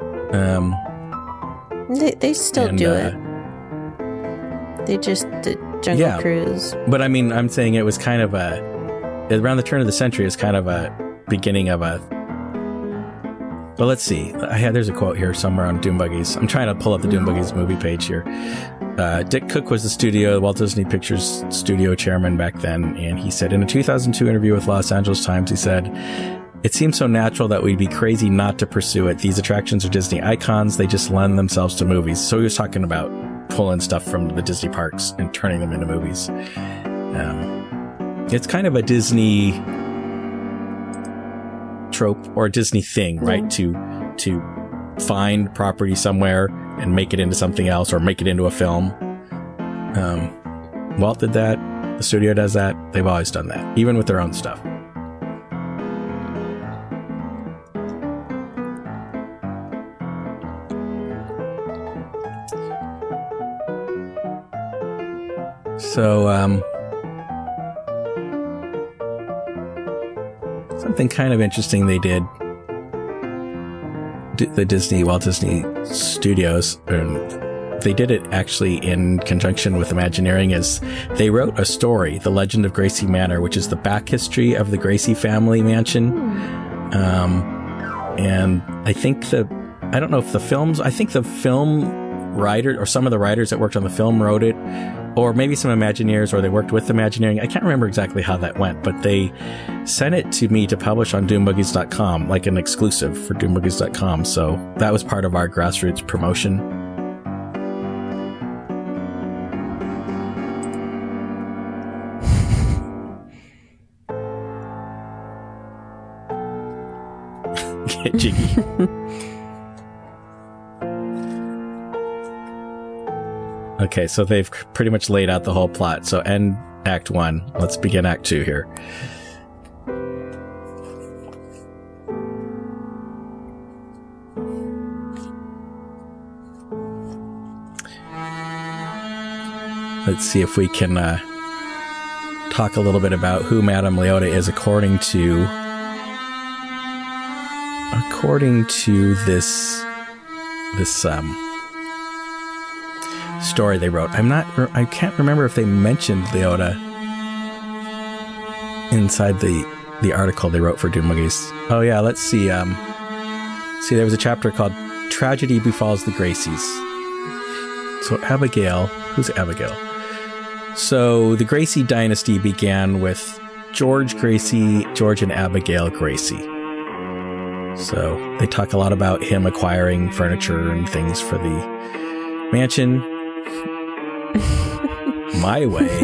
They still do it. They just did Jungle Cruise. But I mean, I'm saying it was kind of around the turn of the century, it's kind of a beginning of a But let's see. There's a quote here somewhere on Doom Buggies. I'm trying to pull up the Doom Buggies movie page here. Dick Cook was the Walt Disney Pictures studio chairman back then, and he said in a 2002 interview with Los Angeles Times, he said, "It seems so natural that we'd be crazy not to pursue it. These attractions are Disney icons. They just lend themselves to movies." So he was talking about pulling stuff from the Disney parks and turning them into movies. It's kind of a Disney trope or a Disney thing, right? To find property somewhere and make it into something else or make it into a film. Walt did that. The studio does that. They've always done that, even with their own stuff. So, something kind of interesting they did, the Walt Disney Studios, and they did it actually in conjunction with Imagineering, is they wrote a story, The Legend of Gracie Manor, which is the back history of the Gracie family mansion. And I think the film writer or some of the writers that worked on the film wrote it, or maybe some Imagineers, or they worked with Imagineering. I can't remember exactly how that went, but they sent it to me to publish on doombuggies.com, like an exclusive for doombuggies.com. So that was part of our grassroots promotion. Get jiggy. Okay, so they've pretty much laid out the whole plot. So end Act 1. Let's begin Act 2 here. Let's see if we can talk a little bit about who Madame Leota is according to this story they wrote. I can't remember if they mentioned Leota inside the article they wrote for Doom Buggies. Oh yeah, let's see. There was a chapter called Tragedy Befalls the Gracies. So Abigail, who's Abigail? So the Gracie dynasty began with George and Abigail Gracie. So they talk a lot about him acquiring furniture and things for the mansion. My way.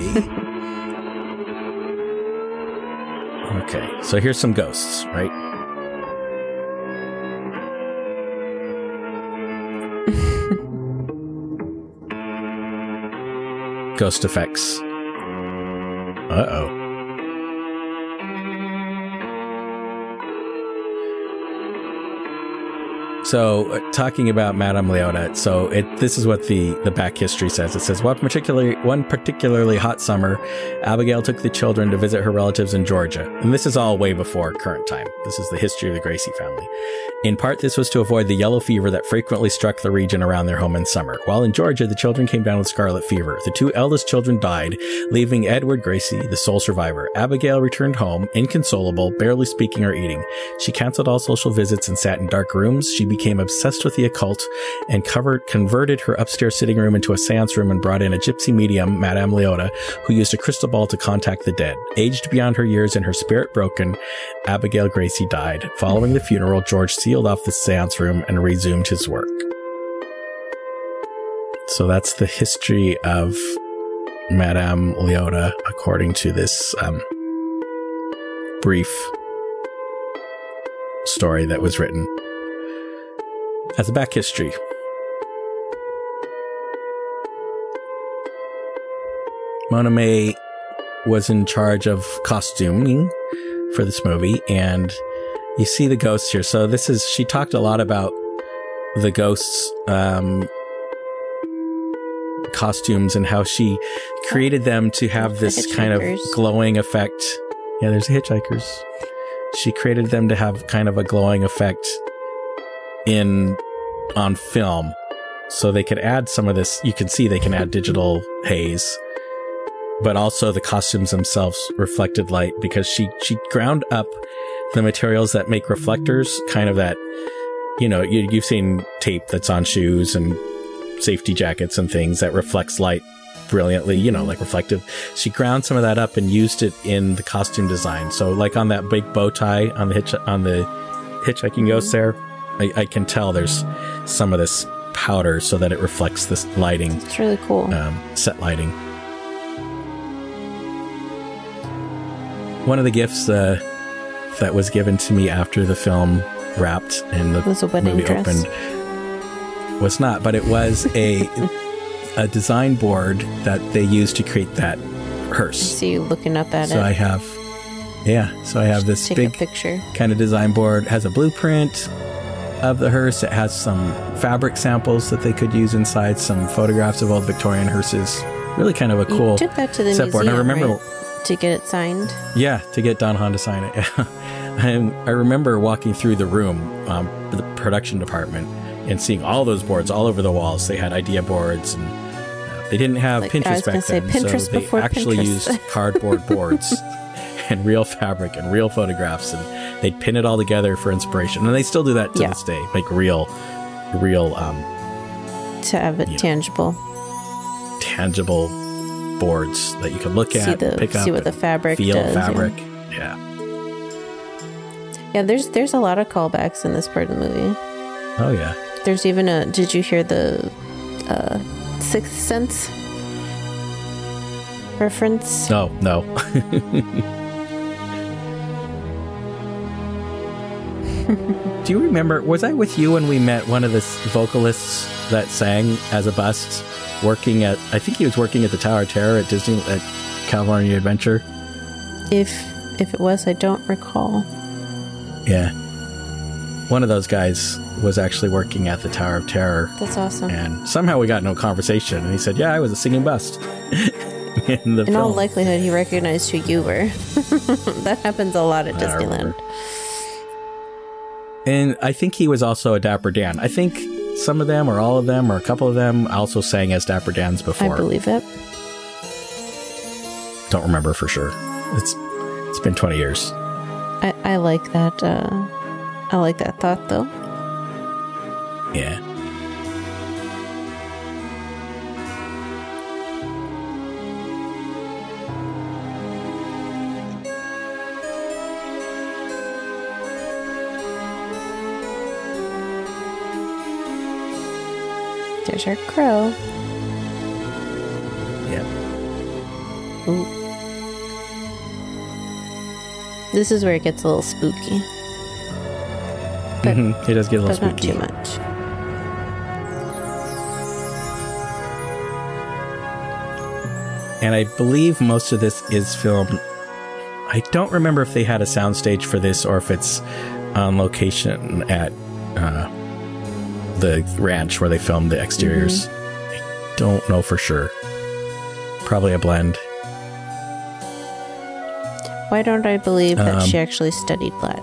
Okay, so here's some ghosts, right? Ghost effects. Uh-oh. So, talking about Madame Leota, so this is what the back history says. It says, one particularly hot summer, Abigail took the children to visit her relatives in Georgia. And this is all way before current time. This is the history of the Gracie family. In part, this was to avoid the yellow fever that frequently struck the region around their home in summer. While in Georgia, the children came down with scarlet fever. The two eldest children died, leaving Edward Gracie, the sole survivor. Abigail returned home, inconsolable, barely speaking or eating. She canceled all social visits and sat in dark rooms. She became obsessed with the occult and converted her upstairs sitting room into a seance room and brought in a gypsy medium, Madame Leota, who used a crystal ball to contact the dead. Aged beyond her years and her spirit broken, Abigail Gracie died. Following the funeral, George sealed off the seance room and resumed his work. So that's the history of Madame Leota, according to this brief story that was written as a back history. Mona May was in charge of costuming for this movie, and you see the ghosts here. So she talked a lot about the ghosts' costumes and how she created them to have this kind of glowing effect. Yeah, there's hitchhikers. She created them to have kind of a glowing effect on film, so they could add some of this. You can see they can add digital haze, but also the costumes themselves reflected light, because she ground up the materials that make reflectors, kind of that you know, you've seen tape that's on shoes and safety jackets and things that reflects light brilliantly, you know, like reflective. She ground some of that up and used it in the costume design. So like on that big bow tie on the Hitchhiking Ghost there, I can tell there's some of this powder so that it reflects this lighting. It's really cool. Set lighting. One of the gifts that was given to me after the film wrapped and the movie dress. Opened was not, but it was a design board that they used to create that hearse. I see you looking up at it. So I have this big picture. Kind of design board. It has a blueprint of the hearse. It has some fabric samples that they could use inside, some photographs of old Victorian hearses. Really kind of a cool You took that to the set museum, board. And I remember, right? To get it signed? Yeah, to get Don Hahn to sign it. And I remember walking through the room, the production department, and seeing all those boards all over the walls. They had idea boards, and they didn't have Pinterest back then. Pinterest so they actually used cardboard boards and real fabric and real photographs, and they'd pin it all together for inspiration. And they still do that to this day, make real to have it tangible boards that you can look at, pick up, see what the fabric feel does, fabric. Yeah. There's a lot of callbacks in this part of the movie. Oh yeah. There's even did you hear the Sixth Sense reference? No. Do you remember, was I with you when we met one of the vocalists that sang as a bust I think he was working at the Tower of Terror at California Adventure? If it was, I don't recall. Yeah. One of those guys was actually working at the Tower of Terror. That's awesome. And somehow we got no conversation. And he said, yeah, I was a singing bust. In all likelihood, he recognized who you were. That happens a lot at Disneyland. And I think he was also a Dapper Dan. I think some of them, or all of them, or a couple of them also sang as Dapper Dans before. I believe it. Don't remember for sure. It's been 20 years. I like that. I like that thought, though. Yeah. There's our crow. Yep. Ooh. This is where it gets a little spooky. But, it does get a little spooky. Not too much. And I believe most of this is filmed. I don't remember if they had a soundstage for this or if it's on location at the ranch where they filmed the exteriors. I don't know for sure. Probably a blend. Why don't I believe that she actually studied Latin?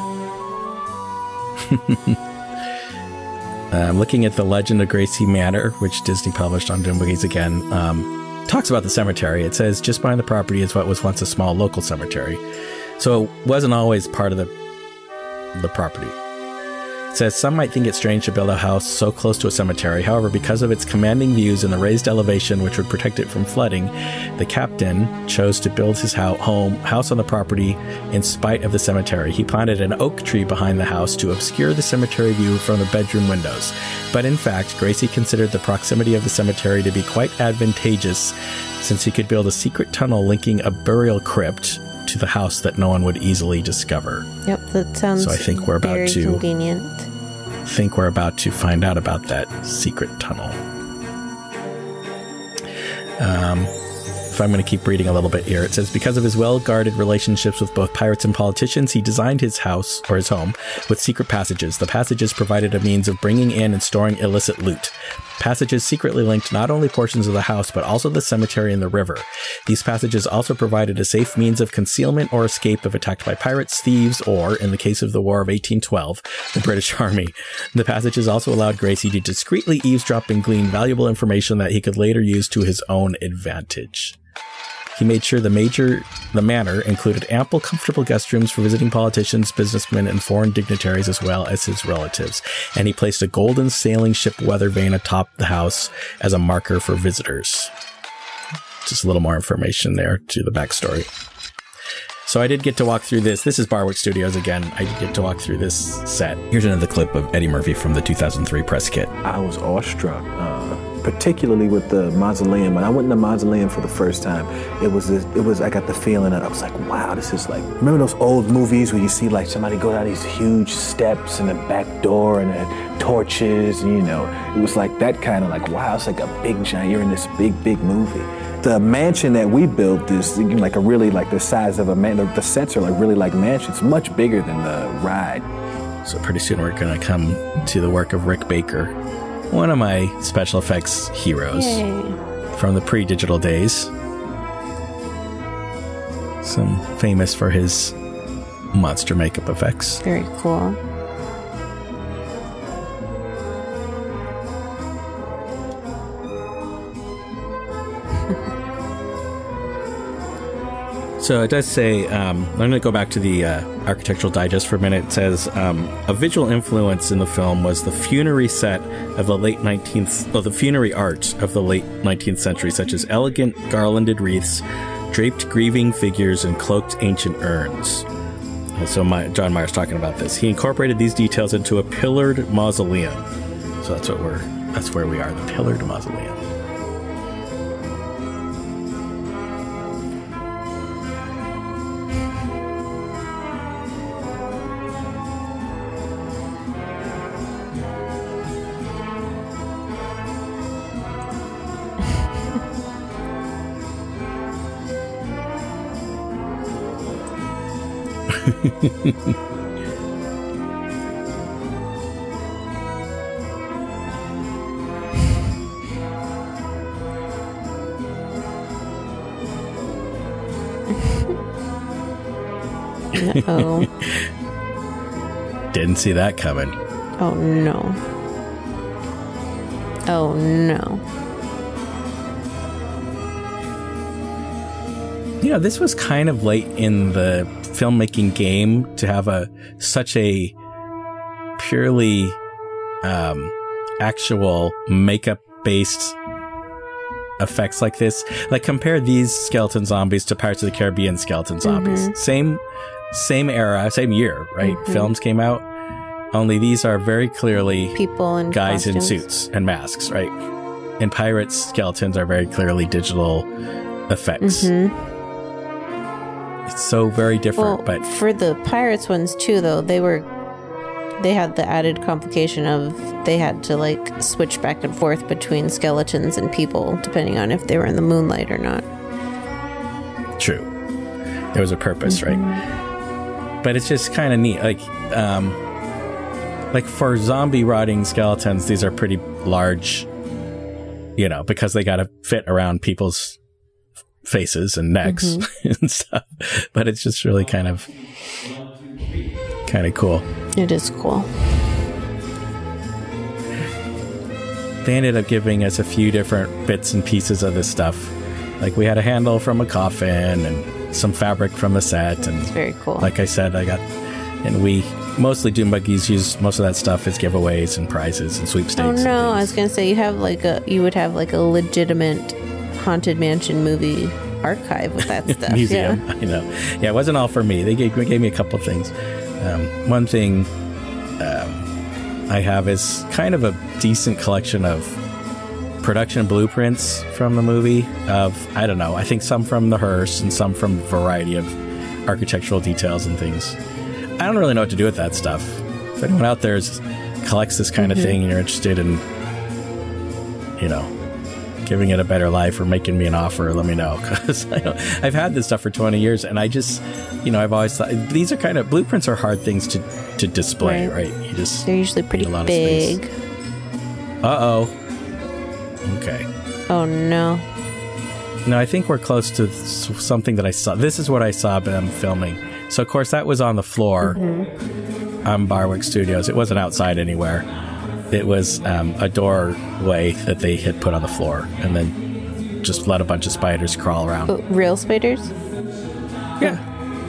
I'm looking at the Legend of Gracie Manor, which Disney published on Doom Buggies again. Talks about the cemetery. It says just behind the property is what was once a small local cemetery. So it wasn't always part of the property. It says some might think it strange to build a house so close to a cemetery. However, because of its commanding views and the raised elevation which would protect it from flooding, the captain chose to build his house on the property in spite of the cemetery. He planted an oak tree behind the house to obscure the cemetery view from the bedroom windows. But in fact, Gracie considered the proximity of the cemetery to be quite advantageous, since he could build a secret tunnel linking a burial crypt to the house that no one would easily discover. Yep, that sounds so I think we're about very to convenient. Think we're about to find out about that secret tunnel. If I'm going to keep reading a little bit here, it says, because of his well-guarded relationships with both pirates and politicians, he designed his house, or his home, with secret passages. The passages provided a means of bringing in and storing illicit loot. Passages secretly linked not only portions of the house, but also the cemetery and the river. These passages also provided a safe means of concealment or escape if attacked by pirates, thieves, or, in the case of the War of 1812, the British Army. The passages also allowed Gracie to discreetly eavesdrop and glean valuable information that he could later use to his own advantage. He made sure the manor included ample, comfortable guest rooms for visiting politicians, businessmen, and foreign dignitaries, as well as his relatives. And he placed a golden sailing ship weather vane atop the house as a marker for visitors. Just a little more information there to the backstory. So I did get to walk through this. This is Barwick Studios again. I did get to walk through this set. Here's another clip of Eddie Murphy from the 2003 press kit. I was awestruck, particularly with the mausoleum. When I went in the mausoleum for the first time, I got the feeling that I was like, wow, this is like, remember those old movies where you see like somebody go down these huge steps and a back door and torches, and it was like that kind of like, wow, it's like a big giant, you're in this big movie. The mansion that we built is like really like the size of a man. The sets are like really like mansions, much bigger than the ride. So pretty soon we're going to come to the work of Rick Baker, one of my special effects heroes. Yay. From the pre-digital days. Some famous for his monster makeup effects. Very cool. So it does say, I'm going to go back to the Architectural Digest for a minute. It says, a visual influence in the film was the funerary set of the the funerary art of the late 19th century, such as elegant garlanded wreaths, draped grieving figures, and cloaked ancient urns. And so John Meyer's talking about this. He incorporated these details into a pillared mausoleum. So that's where we are, the pillared mausoleum. Uh-oh. Didn't see that coming. Oh no. Oh no. This was kind of late in the filmmaking game to have such a purely actual makeup based effects like this. Like, compare these skeleton zombies to Pirates of the Caribbean skeleton zombies. Mm-hmm. Same era, same year, right? Mm-hmm. Films came out. Only these are very clearly people and guys costumes. in suits and masks, right? And Pirates skeletons are very clearly digital effects. Mm-hmm. It's so very different. Well, but for the Pirates ones too, though, they had the added complication of they had to like switch back and forth between skeletons and people depending on if they were in the moonlight or not. True. There was a purpose, mm-hmm. right? But it's just kind of neat. Like for zombie rotting skeletons, these are pretty large, because they got to fit around people's faces and necks mm-hmm. and stuff. But it's just really kind of cool. It is cool. They ended up giving us a few different bits and pieces of this stuff. Like, we had a handle from a coffin and some fabric from the set. And it's very cool. Like I said, we mostly Doom Buggies use most of that stuff as giveaways and prizes and sweepstakes. Oh no, I was going to say you would have like a legitimate Haunted Mansion movie archive with that stuff. Museum, yeah. I know. Yeah, it wasn't all for me. They gave me a couple of things. One thing I have is kind of a decent collection of production blueprints from the movie of, I don't know, I think some from the hearse and some from a variety of architectural details and things. I don't really know what to do with that stuff. If anyone out there collects this kind mm-hmm. of thing and you're interested in, giving it a better life or making me an offer, let me know. Because I've had this stuff for 20 years and I just, I've always thought these are blueprints are hard things to display, right? They're usually pretty big. Uh-oh. Okay. Oh, no. No, I think we're close to something that I saw. This is what I saw them filming. So, of course, that was on the floor mm-hmm. on Barwick Studios. It wasn't outside anywhere. It was a doorway that they had put on the floor and then just let a bunch of spiders crawl around. Real spiders? Yeah.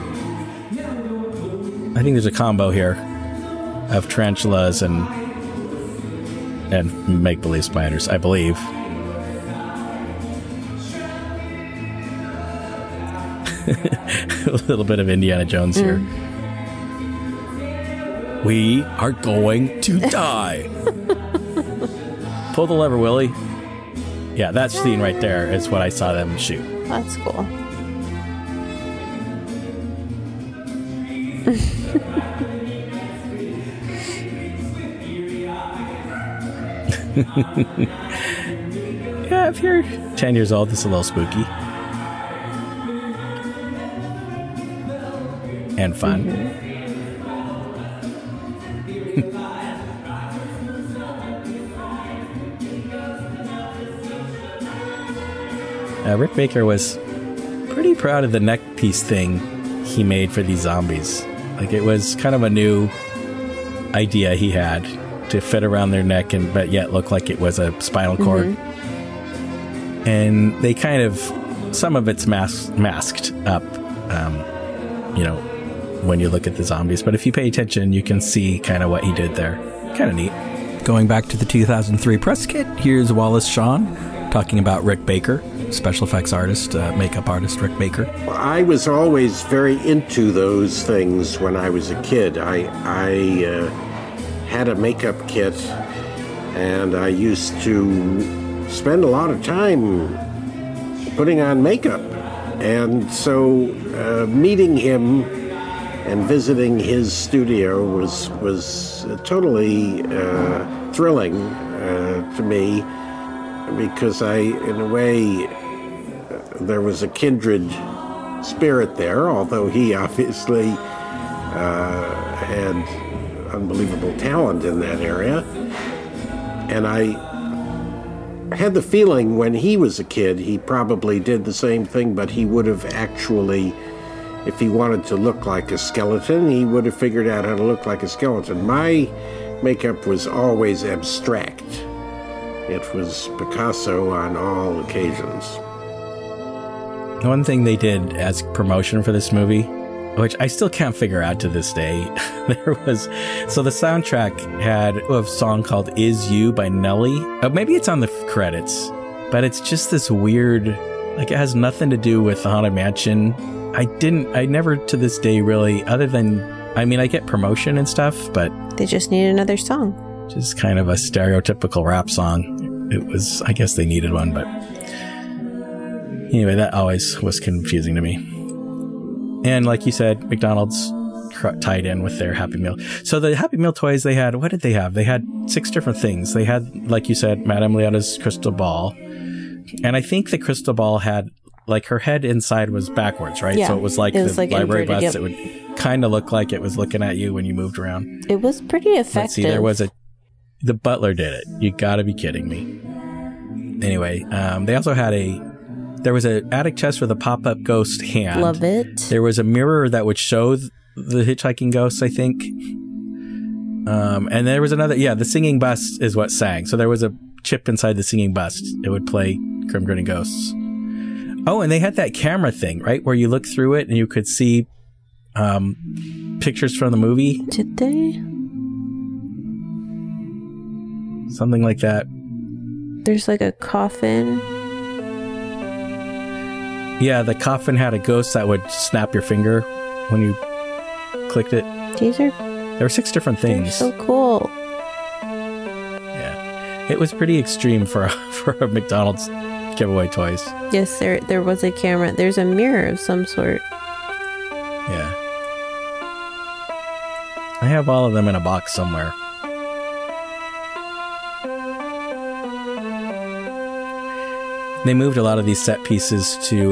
I think there's a combo here of tarantulas and make-believe spiders, I believe. A little bit of Indiana Jones here. We are going to die. Pull the lever, Willie. Yeah, that scene right there is what I saw them shoot. That's cool. Yeah, if you're 10 years old, this is a little spooky. And fun. Rick Baker was pretty proud of the neck piece thing he made for these zombies. Like, it was kind of a new idea he had to fit around their neck and but yet look like it was a spinal cord. And they kind of, some of it's masked up, you know, when you look at the zombies. But if you pay attention, you can see kind of what he did there. Kind of neat. Going back to the 2003 press kit, here's Wallace Shawn talking about Rick Baker, special effects artist, makeup artist Rick Baker. I was always very into those things when I was a kid. I had a makeup kit, and I used to spend a lot of time putting on makeup. And so meeting him and visiting his studio was totally thrilling to me, because in a way, there was a kindred spirit there, although he obviously had unbelievable talent in that area. And I had the feeling when he was a kid, he probably did the same thing, but he would have actually, if he wanted to look like a skeleton, he would have figured out how to look like a skeleton. My makeup was always abstract. It was Picasso on all occasions. One thing they did as promotion for this movie, which I still can't figure out to this day, so the soundtrack had a song called Is You by Nelly. Maybe it's on the credits, but it's just this weird, like, it has nothing to do with the Haunted Mansion. I never to this day really, other than, I mean, I get promotion and stuff, but they just need another song. Just kind of a stereotypical rap song. It was, I guess they needed one, but anyway, that always was confusing to me. And like you said, McDonald's tied in with their Happy Meal. So the Happy Meal toys they had, what did they have? They had 6 different things. They had, like you said, Madame Leota's crystal ball. And I think the crystal ball had, like, her head inside was backwards, right? Yeah, so it was like the library inverted, bus. yep. It would kind of look like it was looking at you when you moved around. It was pretty effective. Let's see, the butler did it. You gotta be kidding me. Anyway, they also had there was an attic chest with a pop-up ghost hand. Love it. There was a mirror that would show the hitchhiking ghosts, I think. And there was another, the singing bus is what sang. So there was a chip inside the singing bus. It would play Grim Grinning Ghosts. Oh, and they had that camera thing, right? Where you look through it and you could see pictures from the movie. Did they? Something like that. There's like a coffin. Yeah, the coffin had a ghost that would snap your finger when you clicked it. There were 6 different things. They're so cool. Yeah. It was pretty extreme for a McDonald's giveaway toys. Yes, there was a camera. There's a mirror of some sort. Yeah. I have all of them in a box somewhere. They moved a lot of these set pieces to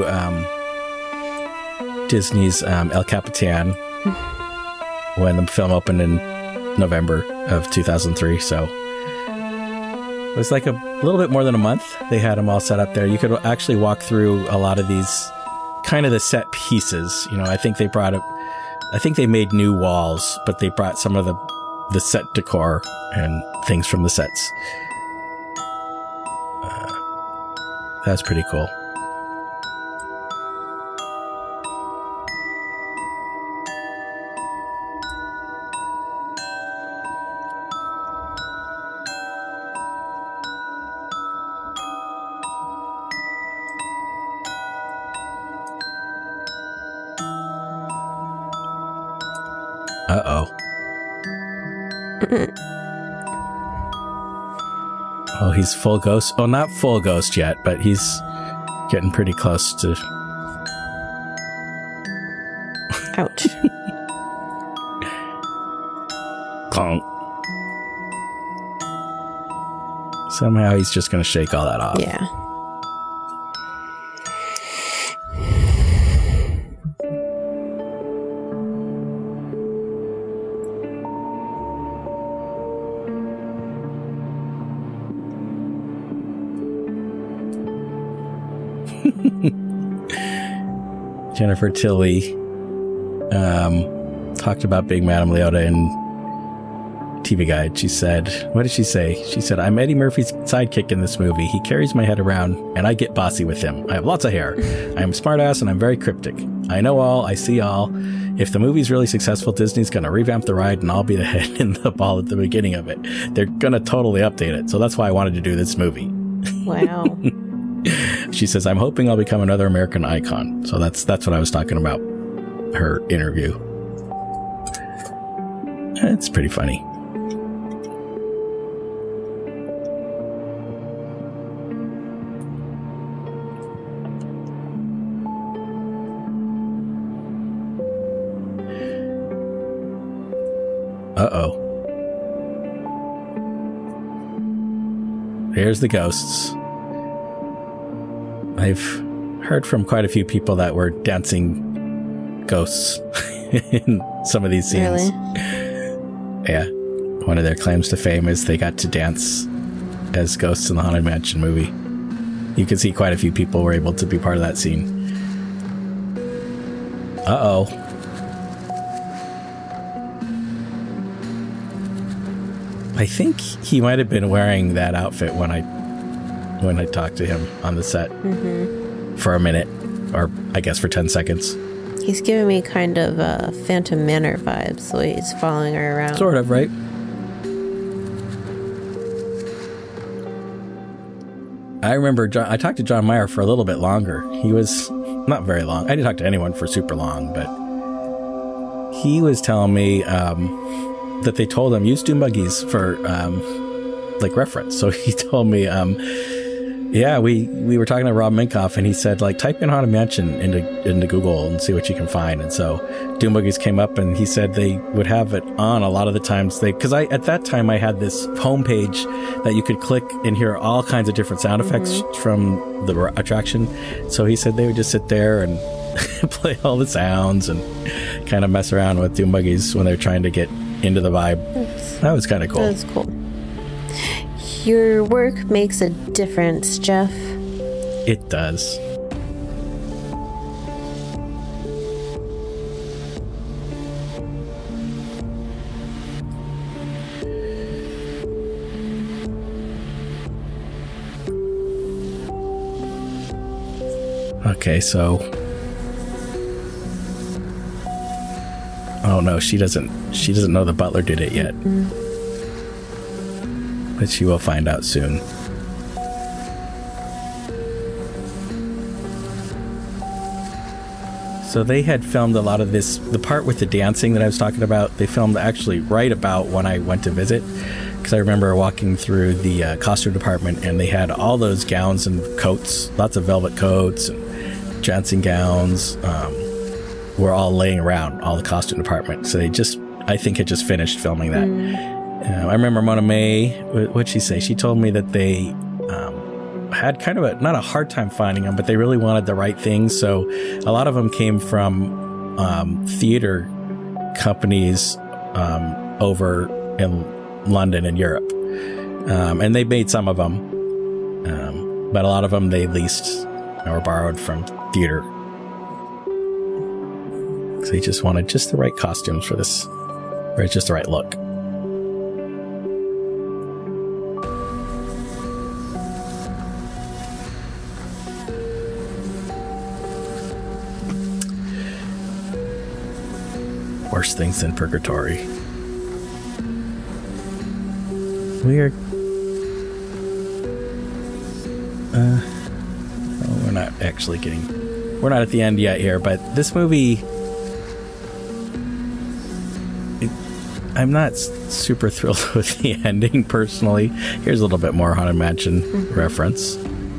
Disney's El Capitan when the film opened in November of 2003. So it was like a little bit more than a month. They had them all set up there. You could actually walk through a lot of these kind of the set pieces. You know, I think they made new walls, but they brought some of the set decor and things from the sets. That's pretty cool. Uh-oh. Oh, he's full ghost. Oh, not full ghost yet, but he's getting pretty close to... Ouch. Clonk. Somehow he's just going to shake all that off. Yeah. Jennifer Tilly talked about being Madame Leota in TV Guide. She said, what did she say? She said, I'm Eddie Murphy's sidekick in this movie. He carries my head around and I get bossy with him. I have lots of hair. I am a smartass and I'm very cryptic. I know all. I see all. If the movie's really successful, Disney's going to revamp the ride and I'll be the head in the ball at the beginning of it. They're going to totally update it. So that's why I wanted to do this movie. Wow. She says, I'm hoping I'll become another American icon. So that's what I was talking about, her interview. It's pretty funny. Uh-oh. Here's the ghosts. I've heard from quite a few people that were dancing ghosts in some of these scenes. Really? Yeah. One of their claims to fame is they got to dance as ghosts in the Haunted Mansion movie. You can see quite a few people were able to be part of that scene. Uh-oh. I think he might have been wearing that outfit when I talked to him on the set for a minute, or I guess for 10 seconds. He's giving me kind of Phantom Manor vibes, the way he's following her around. Sort of, right? I remember I talked to John Mayer for a little bit longer. He was not very long. I didn't talk to anyone for super long, but he was telling me that they told him use dune buggies for like reference. So he told me, yeah, we were talking to Rob Minkoff and he said, like, type in Haunted Mansion into Google and see what you can find. And so dune buggies came up and he said they would have it on a lot of the times. Because at that time I had this homepage that you could click and hear all kinds of different sound effects from the attraction. So he said they would just sit there and play all the sounds and kind of mess around with dune buggies when they're trying to get into the vibe. That was kind of cool. That's cool. Your work makes a difference, Jeff. It does. Okay, so... Oh no, she doesn't know the butler did it yet. But she will find out soon. So they had filmed a lot of this, the part with the dancing that I was talking about, they filmed actually right about when I went to visit. Because I remember walking through the costume department and they had all those gowns and coats, lots of velvet coats and dancing gowns, were all laying around, all the costume department. So they just, I think, had just finished filming that. I remember Mona May, what'd she say? She told me that they had kind of not a hard time finding them, but they really wanted the right things. So a lot of them came from theater companies over in London and Europe. And they made some of them, but a lot of them they leased or borrowed from theater. So they just wanted just the right costumes for this, or just the right look. Worse Things in Purgatory. We're we're not at the end yet here, but this movie, I'm not super thrilled with the ending personally. Here's a little bit more Haunted Mansion reference.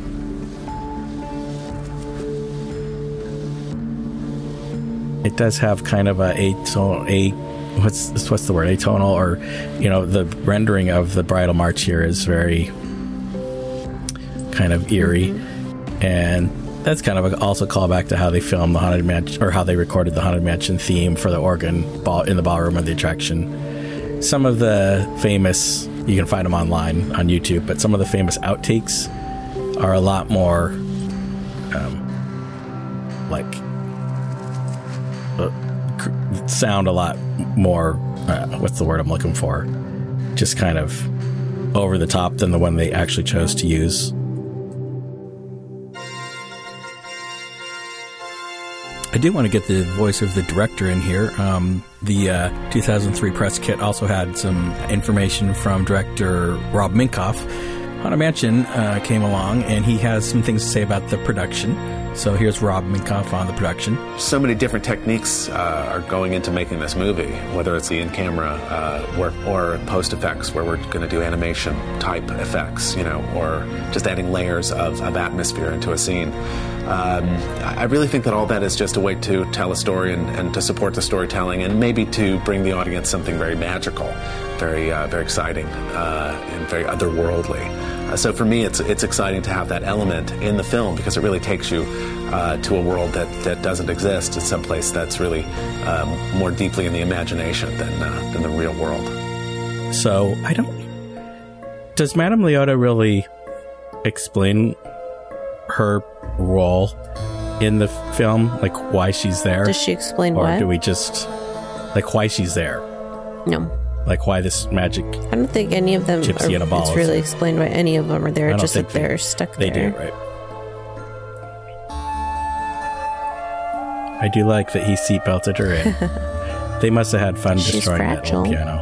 It does have kind of what's the word, atonal, or the rendering of the bridal march here is very kind of eerie, and that's kind of also callback to how they filmed the Haunted Mansion, or how they recorded the Haunted Mansion theme for the organ in the ballroom of the attraction. Some of the famous, you can find them online on YouTube, but some of the famous outtakes are a lot more sound a lot more what's the word I'm looking for, just kind of over the top than the one they actually chose to use. I do want to get the voice of the director in here. The 2003 press kit also had some information from director Rob Minkoff. Haunted Mansion came along, and he has some things to say about the production. So here's Rob Minkoff on the production. So many different techniques are going into making this movie, whether it's the in-camera work or post-effects, where we're going to do animation-type effects, or just adding layers of atmosphere into a scene. I really think that all that is just a way to tell a story and to support the storytelling, and maybe to bring the audience something very magical, very exciting, and very otherworldly. So for me, it's exciting to have that element in the film, because it really takes you to a world that doesn't exist. It's someplace that's really more deeply in the imagination than the real world. So does Madame Leota really explain her role in the film, like why she's there? Does she explain or what? Or do we just why she's there? No. Like why this magic? I don't think any of them gypsy in a ball. It's really explained why any of them are there. Just like they're stuck there. They do, right? I do like that he seatbelted her in. They must have had fun destroying that old piano.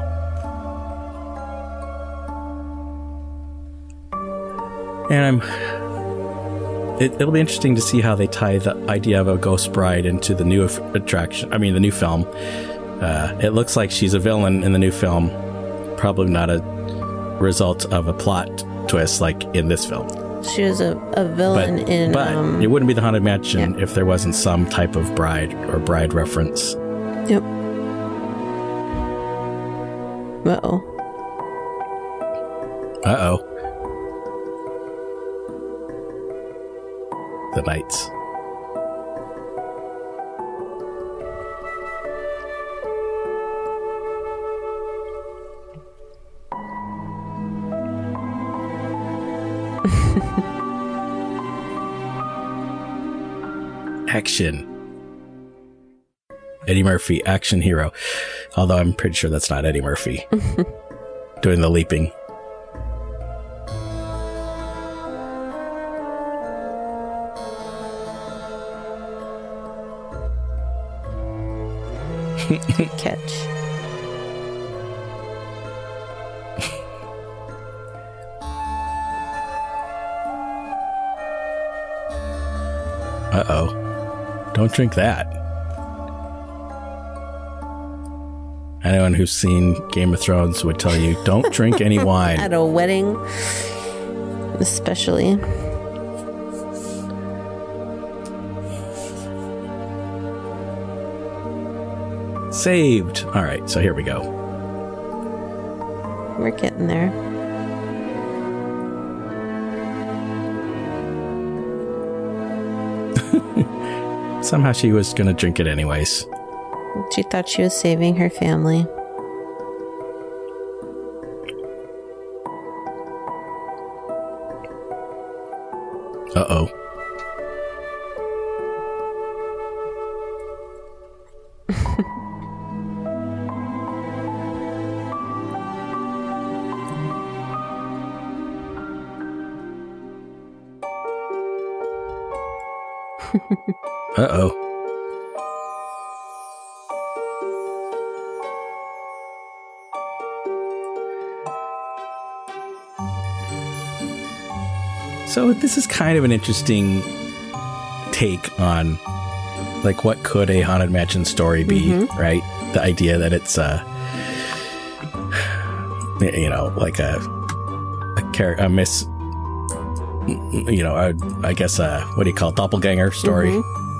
And it'll be interesting to see how they tie the idea of a ghost bride into the new the new film. It looks like she's a villain in the new film, probably not a result of a plot twist like in this film. She was a villain but it wouldn't be the Haunted Mansion if there wasn't some type of bride or bride reference. Yep. Uh-oh. Uh-oh. The Knights. Action. Eddie Murphy, action hero. Although I'm pretty sure that's not Eddie Murphy doing the leaping. Catch. Uh-oh. Don't drink that. Anyone who's seen Game of Thrones would tell you, don't drink any wine. At a wedding, especially. Saved. All right, so here we go. We're getting there. Somehow she was going to drink it anyways. She thought she was saving her family. Uh-oh. Uh-oh. So this is kind of an interesting take on, like, what could a Haunted Mansion story be, right? The idea that it's, you know, like a miss, you know, I guess, what do you call it? Doppelganger story.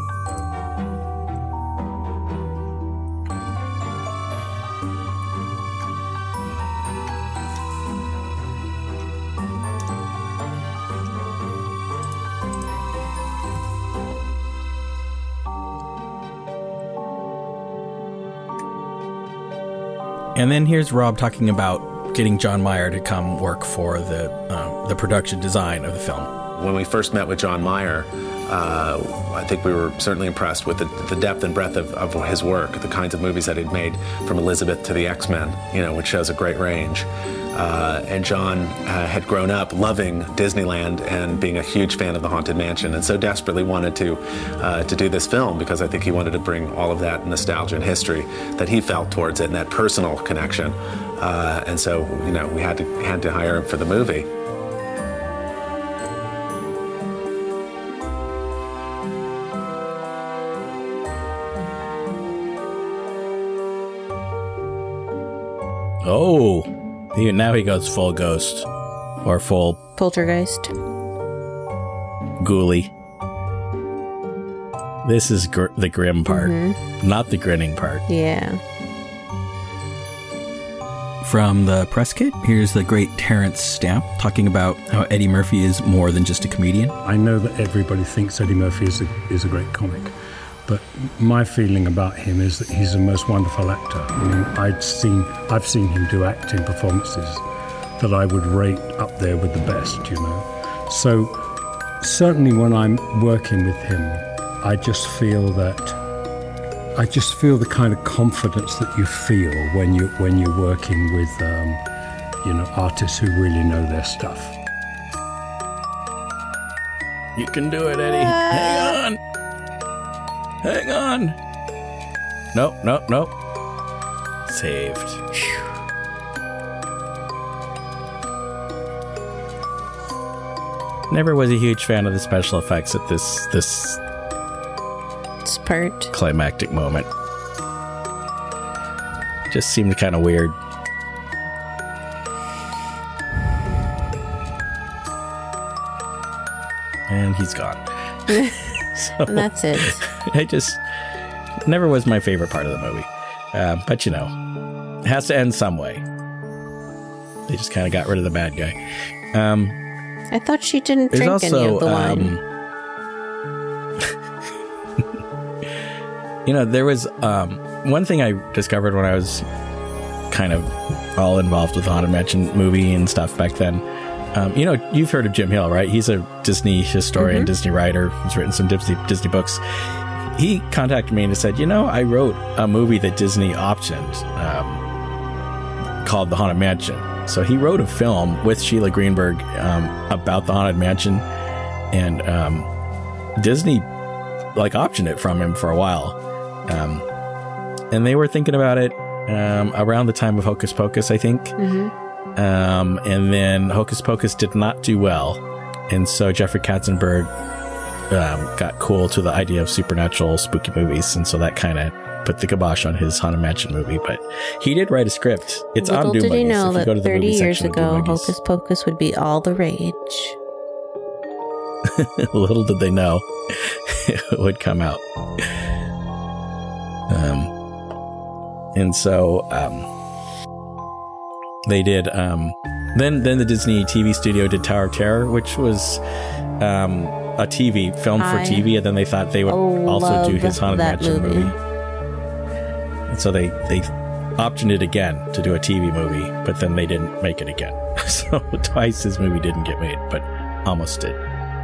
And then here's Rob talking about getting John Meyer to come work for the production design of the film. When we first met with John Meyer, I think we were certainly impressed with the depth and breadth of his work, the kinds of movies that he'd made, from Elizabeth to the X-Men, you know, which shows a great range. And John had grown up loving Disneyland and being a huge fan of the Haunted Mansion, and so desperately wanted to do this film, because I think he wanted to bring all of that nostalgia and history that he felt towards it and that personal connection. And so, you know, we had to hire him for the movie. Oh, now he goes full ghost, or full poltergeist. Ghoulie. This is the grim part, not the grinning part. Yeah. From the press kit, here's the great Terrence Stamp talking about how Eddie Murphy is more than just a comedian. I know that everybody thinks Eddie Murphy is a great comic, but my feeling about him is that he's the most wonderful actor. I mean, I've seen him do acting performances that I would rate up there with the best, you know. So certainly when I'm working with him, I just feel the kind of confidence that you feel when you're working with you know, artists who really know their stuff. You can do it, Eddie. Hang on. Hang on. Nope. Saved. Whew. Never was a huge fan of the special effects at this part. Climactic moment. Just seemed kind of weird. And he's gone. So, and that's it. I just never was my favorite part of the movie. But, you know, it has to end some way. They just kind of got rid of the bad guy. I thought she didn't drink also, any of the wine. You know, there was one thing I discovered when I was kind of all involved with the Haunted Mansion movie and stuff back then. You know, you've heard of Jim Hill, right? He's a Disney historian, Disney writer. He's written some Disney books. He contacted me and said, you know, I wrote a movie that Disney optioned called The Haunted Mansion. So he wrote a film with Sheila Greenberg about the Haunted Mansion, and Disney optioned it from him for a while. And they were thinking about it around the time of Hocus Pocus, I think. And then Hocus Pocus did not do well. And so Jeffrey Katzenberg got cool to the idea of supernatural, spooky movies. And so that kind of put the kibosh on his Haunted Mansion movie. But he did write a script. It's on Doom Buggies. Little did he know that 30 years ago, Hocus Pocus would be all the rage. Little did they know it would come out. And so they did. Then the Disney TV studio did Tower of Terror, which was a TV film for TV, and then they thought they would also do his Haunted Mansion movie. And so they optioned it again to do a TV movie, but then they didn't make it again. So twice his movie didn't get made, but almost did.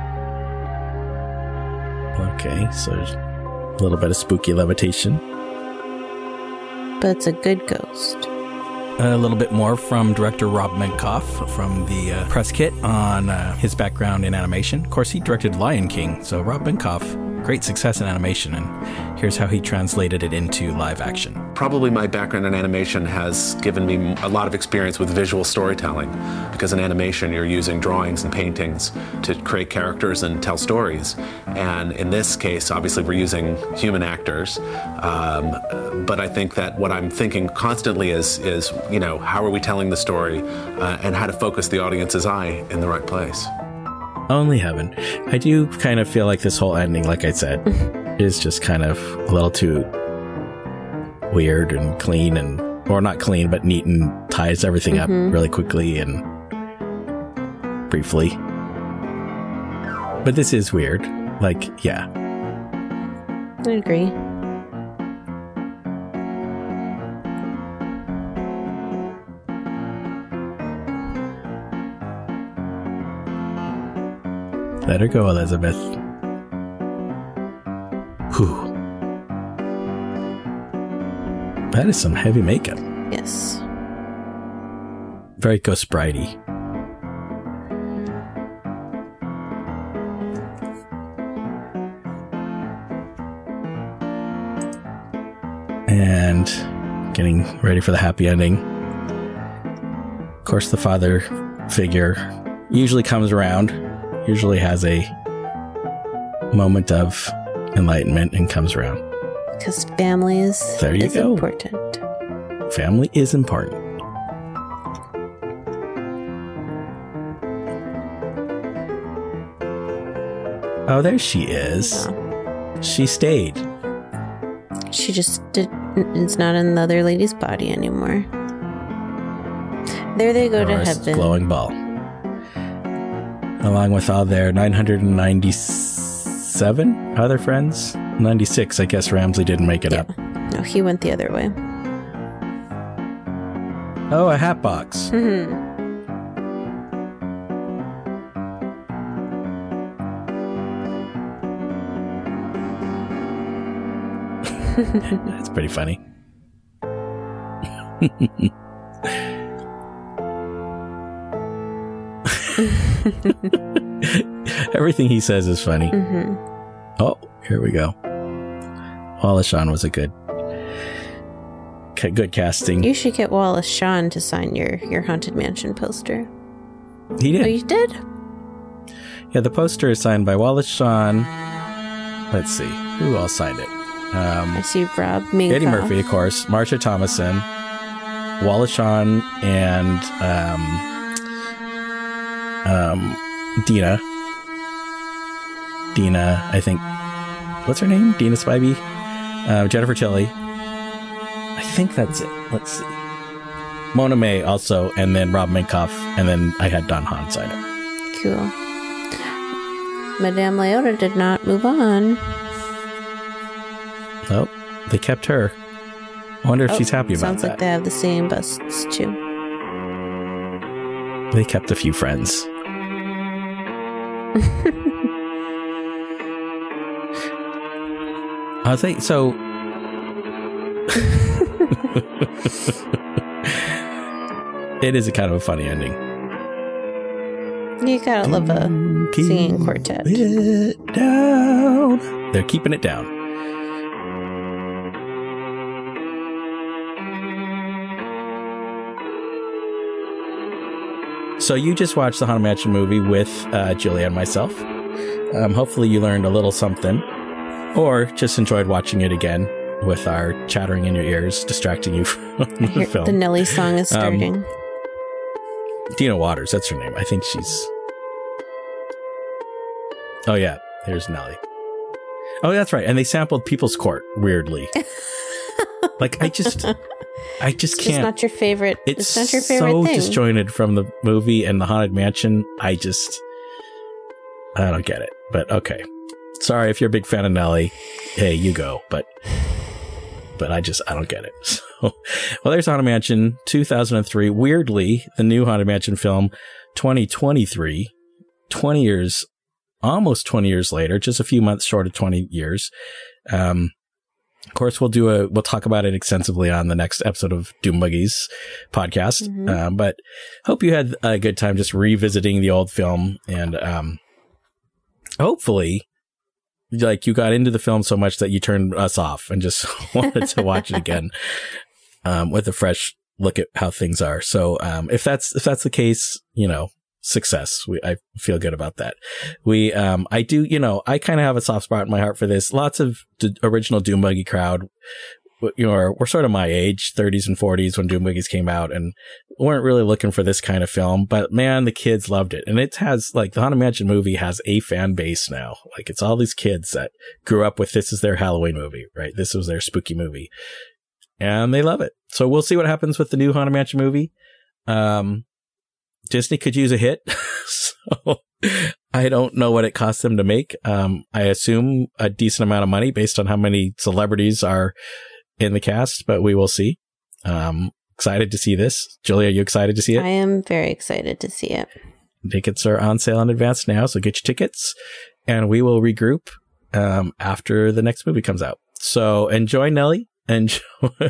Okay, so a little bit of spooky levitation. But it's a good ghost. A little bit more from director Rob Minkoff from the press kit on his background in animation. Of course, he directed Lion King, so Rob Minkoff, great success in animation, and here's how he translated it into live action. Probably my background in animation has given me a lot of experience with visual storytelling, because in animation you're using drawings and paintings to create characters and tell stories. And in this case, obviously we're using human actors, but I think that what I'm thinking constantly is how are we telling the story and how to focus the audience's eye in the right place. Only heaven. I do kind of feel like this whole ending, like I said, is just kind of a little too weird and clean, or not clean, but neat, and ties everything up really quickly and briefly. But this is weird. Like, yeah. I agree. Let her go, Elizabeth. Whew. That is some heavy makeup. Yes. Very Ghost Bridey. And getting ready for the happy ending. Of course, the father figure usually comes around. Usually has a moment of enlightenment and comes around. Because family is important. Family is important. Oh, there she is. Yeah. She stayed. She just is not in the other lady's body anymore. There they go to heaven. Glowing ball. Along with all their 997 other friends. 96, I guess Ramsley didn't make it up. No, he went the other way. Oh, a hat box. That's pretty funny. Everything he says is funny. Oh, here we go. Wallace Shawn was a good casting. You should get Wallace Shawn to sign your Haunted Mansion poster. He did. Oh, you did? Yeah, the poster is signed by Wallace Shawn. Let's see. Who else signed it? I see Rob Minkoff. Eddie Murphy, of course. Marsha Thomason. Wallace Shawn and Dina, I think. What's her name? Dina Spivey? Jennifer Tilly. I think that's it. Let's see. Mona May also, and then Rob Minkoff, and then I had Don Hahn sign it. Cool. Madame Leota did not move on. Nope. They kept her. I wonder if she's happy about that. Sounds like they have the same busts, too. They kept a few friends. I think so. It is a kind of a funny ending. You gotta love a singing quartet. It down. They're keeping it down. So you just watched the Haunted Mansion movie with Julia and myself. Hopefully you learned a little something, or just enjoyed watching it again with our chattering in your ears, distracting you from the film. The Nelly song is starting. Dina Waters, that's her name. I think she's... Oh yeah, here's Nelly. Oh, that's right. And they sampled People's Court, weirdly. Like, I just can't. It's not your favorite. It's not your favorite so thing. Disjointed from the movie and the Haunted Mansion. I don't get it. But okay. Sorry if you're a big fan of Nelly. Hey, you go. But I don't get it. So, well, there's Haunted Mansion 2003. Weirdly, the new Haunted Mansion film 2023. 20 years, almost 20 years later, just a few months short of 20 years. Of course, we'll talk about it extensively on the next episode of Doom Buggies podcast. Mm-hmm. But hope you had a good time just revisiting the old film, and hopefully like you got into the film so much that you turned us off and just wanted to watch it again with a fresh look at how things are. So if that's the case, success. I feel good about that. I do, I kind of have a soft spot in my heart for this. Lots of the original Doom Buggy crowd, we're sort of my age, 30s and 40s when Doom Buggies came out, and weren't really looking for this kind of film. But man, the kids loved it. And it has, like, the Haunted Mansion movie has a fan base now. Like, it's all these kids that grew up with this is their Halloween movie, right? This was their spooky movie. And they love it. So we'll see what happens with the new Haunted Mansion movie. Disney could use a hit. So I don't know what it costs them to make. I assume a decent amount of money based on how many celebrities are in the cast, but we will see. Excited to see this. Julia, are you excited to see it? I am very excited to see it. Tickets are on sale in advance now, so get your tickets, and we will regroup after the next movie comes out. So enjoy, Nelly. Enjoy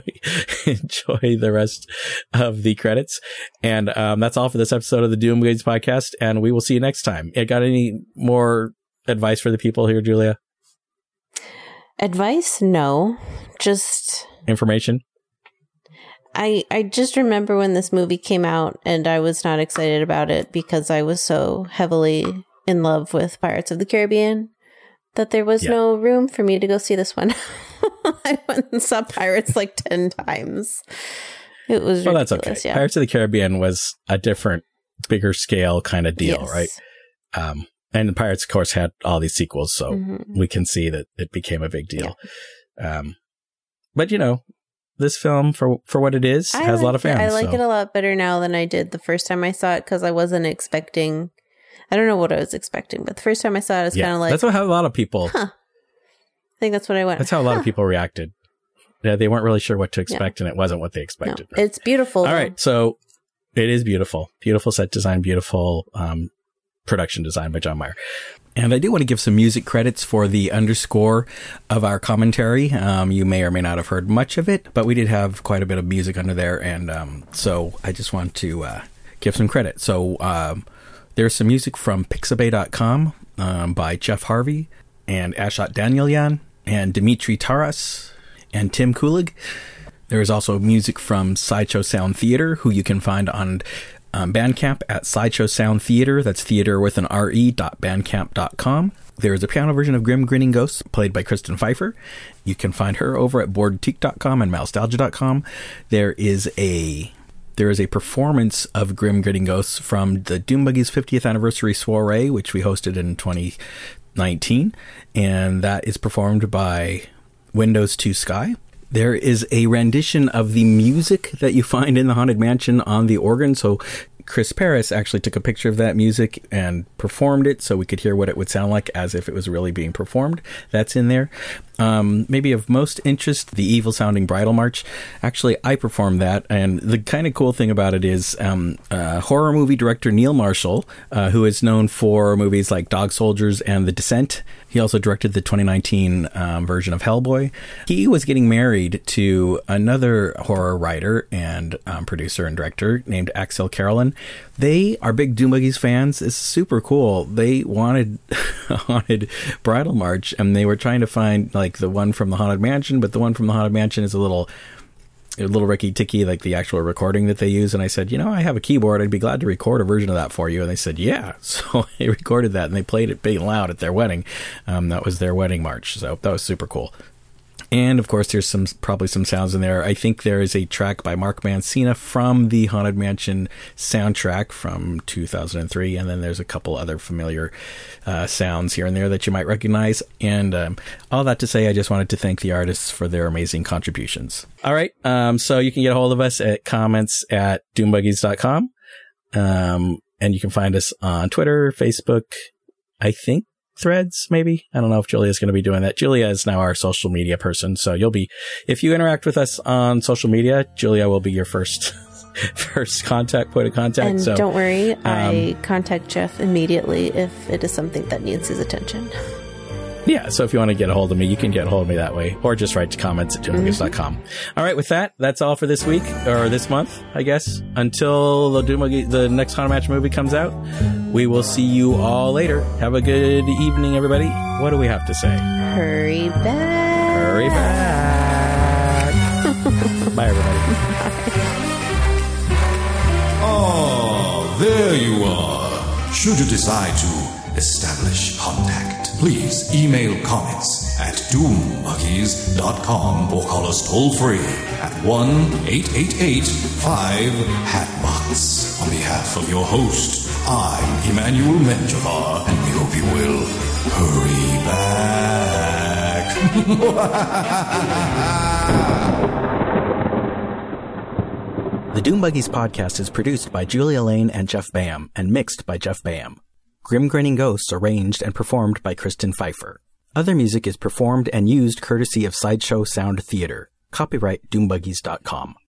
the rest of the credits. And that's all for this episode of the Doom Buggies podcast, and we will see you next time. You got any more advice for the people here, Julia? Advice? No. Just information. I just remember when this movie came out and I was not excited about it because I was so heavily in love with Pirates of the Caribbean that there was no room for me to go see this one. I went and saw Pirates like 10 times. It was ridiculous. That's okay. Yeah. Pirates of the Caribbean was a different, bigger scale kind of deal, right? And the Pirates, of course, had all these sequels, so we can see that it became a big deal. Yeah. But, this film, for what it is, has a lot of fans. I like it a lot better now than I did the first time I saw it, because I wasn't expecting... I don't know what I was expecting, but the first time I saw it, I was kind of like... That's how a lot of people... I think that's what I went... That's how a lot of people reacted. Yeah, they weren't really sure what to expect, and it wasn't what they expected. No, it's beautiful. All right, so it is beautiful. Beautiful set design, beautiful production design by John Meyer. And I do want to give some music credits for the underscore of our commentary. You may or may not have heard much of it, but we did have quite a bit of music under there, and so I just want to give some credit. So there's some music from Pixabay.com by Jeff Harvey and Ashot Danielyan and Dimitri Taras and Tim Kulig. There is also music from Sideshow Sound Theater, who you can find on Bandcamp at Sideshow Sound Theater. That's theater with an re.bandcamp.com. There is a piano version of Grim Grinning Ghosts played by Kristen Pfeiffer. You can find her over at boardteak.com and malstalgia.com. There is a performance of Grim Grinning Ghosts from the Doom Buggies 50th anniversary soiree, which we hosted in 2019, and that is performed by Windows 2 Sky. There is a rendition of the music that you find in the Haunted Mansion on the organ. So Chris Paris actually took a picture of that music and performed it so we could hear what it would sound like as if it was really being performed. That's in there. Maybe of most interest, the evil sounding bridal march. Actually, I performed that, and the kind of cool thing about it is horror movie director Neil Marshall, who is known for movies like Dog Soldiers and The Descent. He also directed the 2019 version of Hellboy. He was getting married to another horror writer and producer and director named Axel Carolyn. They are big Doom Buggies fans. It's super cool. They wanted a haunted bridal march, and they were trying to find like the one from the Haunted Mansion, but the one from the Haunted Mansion is a little ricky-ticky, like the actual recording that they use. And I said, I have a keyboard. I'd be glad to record a version of that for you. And they said, yeah. So they recorded that, and they played it big and loud at their wedding. That was their wedding march. So that was super cool. And of course, there's probably some sounds in there. I think there is a track by Mark Mancina from the Haunted Mansion soundtrack from 2003. And then there's a couple other familiar sounds here and there that you might recognize. And all that to say, I just wanted to thank the artists for their amazing contributions. All right. So you can get a hold of us at comments@doombuggies.com. And you can find us on Twitter, Facebook, I think. Threads, maybe. I don't know if Julia's going to be doing that. Julia is now our social media person, so if you interact with us on social media, Julia will be your first point of contact. And so, don't worry, I contact Jeff immediately if it is something that needs his attention. Yeah, so if you want to get a hold of me, you can get a hold of me that way, or just write to comments@doombuggies.com. All right, with that, that's all for this week, or this month, I guess. Until the next Haunted Mansion movie comes out, we will see you all later. Have a good evening, everybody. What do we have to say? Hurry back. Hurry back. Bye, everybody. Oh, there you are. Should you decide to establish contact, please email comments at doombuggies.com or call us toll free at 1-888-5-HATBOX. On behalf of your host, I'm Emmanuel Menjivar, and we hope you will hurry back. The Doom Buggies podcast is produced by Julia Lane and Jeff Bam and mixed by Jeff Bam. Grim Grinning Ghosts arranged and performed by Kristen Pfeiffer. Other music is performed and used courtesy of Sideshow Sound Theater. Copyright doombuggies.com.